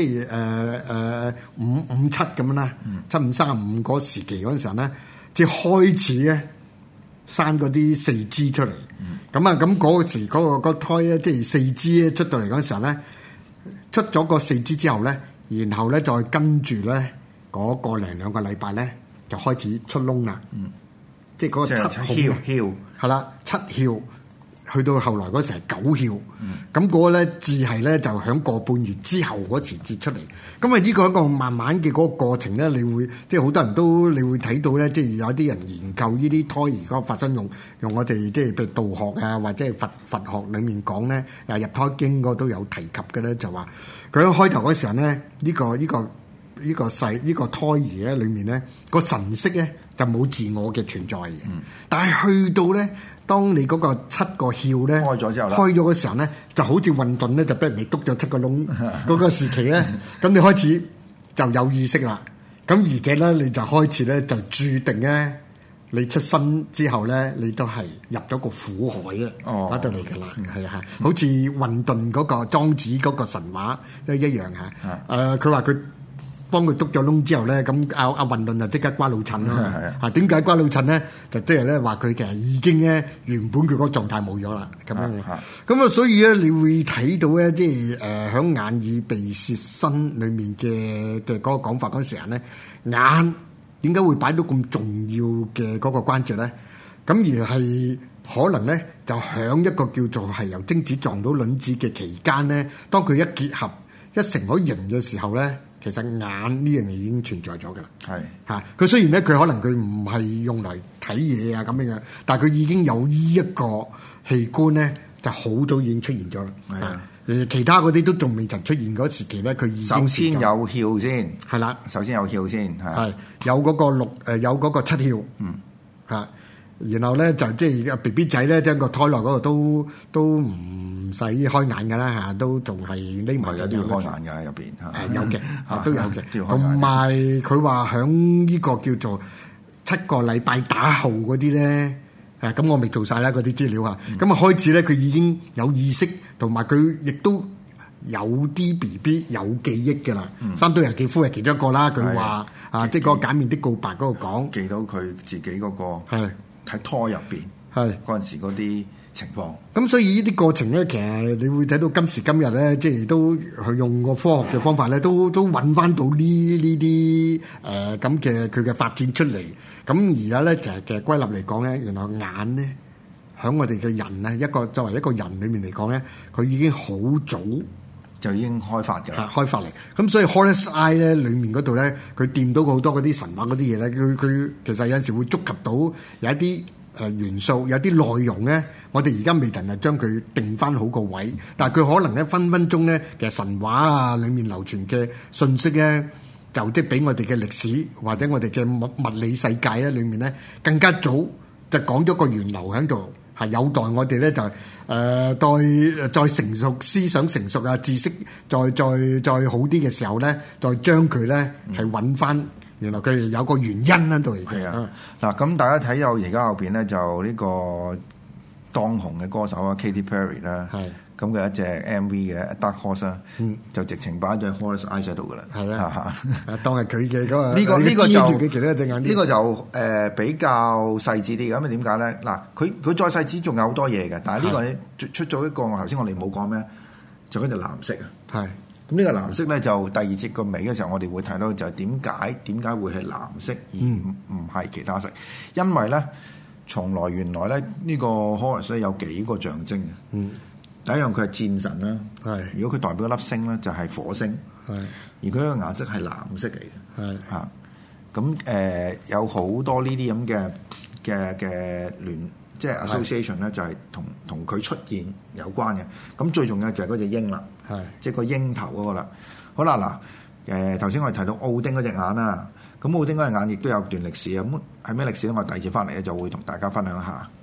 557咁樣啦，7535嗰時期嗰陣時候咧，即係開始咧生嗰啲四肢出嚟。咁嗰時嗰個胎咧即係四肢咧出到嚟嗰陣時候咧。出咗個四肢之後咧，然後咧再跟住咧嗰個零2個禮拜咧就開始出窿啦。即係嗰個7竅係啦，7竅去到後來嗰時係9竅。咁嗰個咧至係咧就響個半月之後嗰時至出嚟。咁啊呢個一個慢慢嘅嗰個過程咧，你會即係好多人都你會睇到咧，即係有啲人研究呢啲胎兒嗰個發生用我哋即係譬如道學啊，或者係佛學裡面講咧，入胎經嗰都有提及嘅咧，就話佢喺開頭嗰時候咧，呢個胎兒咧裡面咧個神識咧就冇自我嘅存在嘅。但係去到咧，當你嗰個7個竅咧開咗之後咧，開咗嘅時候咧，就好似混沌咧，就俾人哋篤咗7個窿嗰個時期咧，咁你開始就有意識啦。咁而且咧，你就開始咧就注定咧，你出生之後咧，你都係入咗個苦海啊嗰度嚟㗎啦，係啊，好似混沌嗰個莊子嗰個神話都一樣嚇。佢話佢幫佢篤咗窿之後咧，咁阿混沌就即刻瓜老襯咯。點解瓜老襯咧？就即係咧話佢其實已經咧原本佢嗰個狀態冇咗啦，咁樣嘅。咁啊，所以咧你會睇到咧，即係喺眼耳鼻舌身裡面嘅嗰個講法嗰時候咧，眼點解會擺到咁重要嘅嗰個關節咧？咁而係可能咧就響一個叫做係由精子撞到卵子嘅期間咧，當佢一結合一成咗形嘅時候咧。其實眼呢樣嘢已經存在咗㗎啦，係嚇。佢雖然咧，佢可能佢唔係用嚟睇嘢啊咁樣，但係佢已經有呢一個器官咧，就好早已經出現咗啦。係啊，其他嗰啲都仲未曾出現嗰時期咧，佢已經首先有竅先， 係啦， 首先有竅先，係有嗰個有嗰個7竅，嚇。然後咧就即係 BB 仔咧，即係個胎內嗰度都唔使開眼㗎啦嚇，都仲係匿埋咗啲開眼㗎入邊嚇， 有嘅都有嘅。同埋佢話響呢個叫做7個禮拜打後嗰啲咧，咁我未做晒啦嗰啲資料嚇。咁啊開始咧佢已經有意識，同埋佢亦都有啲 BB 有記憶㗎啦。三堆人記夫係其中一個啦。佢話即係嗰個簡面的告白嗰個講記到佢自己嗰個係。喺胎入邊，係嗰陣時嗰啲情況。咁所以呢啲過程咧，其實你會睇到今時今日咧，即係都去用個科學嘅方法咧，都揾翻到呢啲咁嘅佢嘅發展出嚟。咁而家咧，其實歸納嚟講咧，原來眼咧喺我哋嘅人咧，作為一個人裏面嚟講咧，佢已經好早就已經開發嘅， 開發嚟。咁所以 Horus Eye 咧裏面嗰度咧，佢掂到好多嗰啲神話嗰啲嘢咧，佢其實有陣時會觸及到有一啲元素，有啲內容咧，我哋而家未能係將佢定翻好個位，但係佢可能咧分分鐘咧，其實神話啊裏面流傳嘅信息咧，就即係比我哋嘅歷史或者我哋嘅物理世界咧裏面咧更加早就講咗個源流喺度。係有待我哋咧就再成熟思想成熟啊知識再好啲嘅時候咧，再將佢咧係揾翻原來佢有個原因喺度嚟嘅。 嗱咁大家睇有而家後邊咧就呢個當紅嘅歌手啊 Katy Perry 啦，咁佢一隻 MV 嘅 Dark Horse 啊，就直情擺咗喺 Horus Eye 喺度噶啦，係啊， 當係佢嘅嗰個呢個就佢其他隻眼呢個就比較細緻啲嘅，咁啊點解咧？嗱，佢再細緻仲有好多嘢嘅，但係呢個出咗一個頭先我哋冇講咩，就嗰隻藍色啊，係咁呢個藍色咧就第二節個尾嘅時候，我哋會睇到就係點解會係藍色而唔係其他色？因為咧，原來咧呢個 Horus 咧有幾個象徵嘅。第一樣佢係戰神啦，如果佢代表一粒星咧就係火星，而佢個顏色係藍色嚟嘅，嚇。咁有好多呢啲咁嘅即係 association 咧，就係同佢出現有關嘅。咁最重要就係嗰隻鷹啦，即係個鷹頭嗰個啦。好啦，嗱，頭先我哋提到奧丁嗰隻眼啦，咁奧丁嗰隻眼亦都有段歷史啊。咁係咩歷史咧？我第二次翻嚟咧就會同大家分享一下。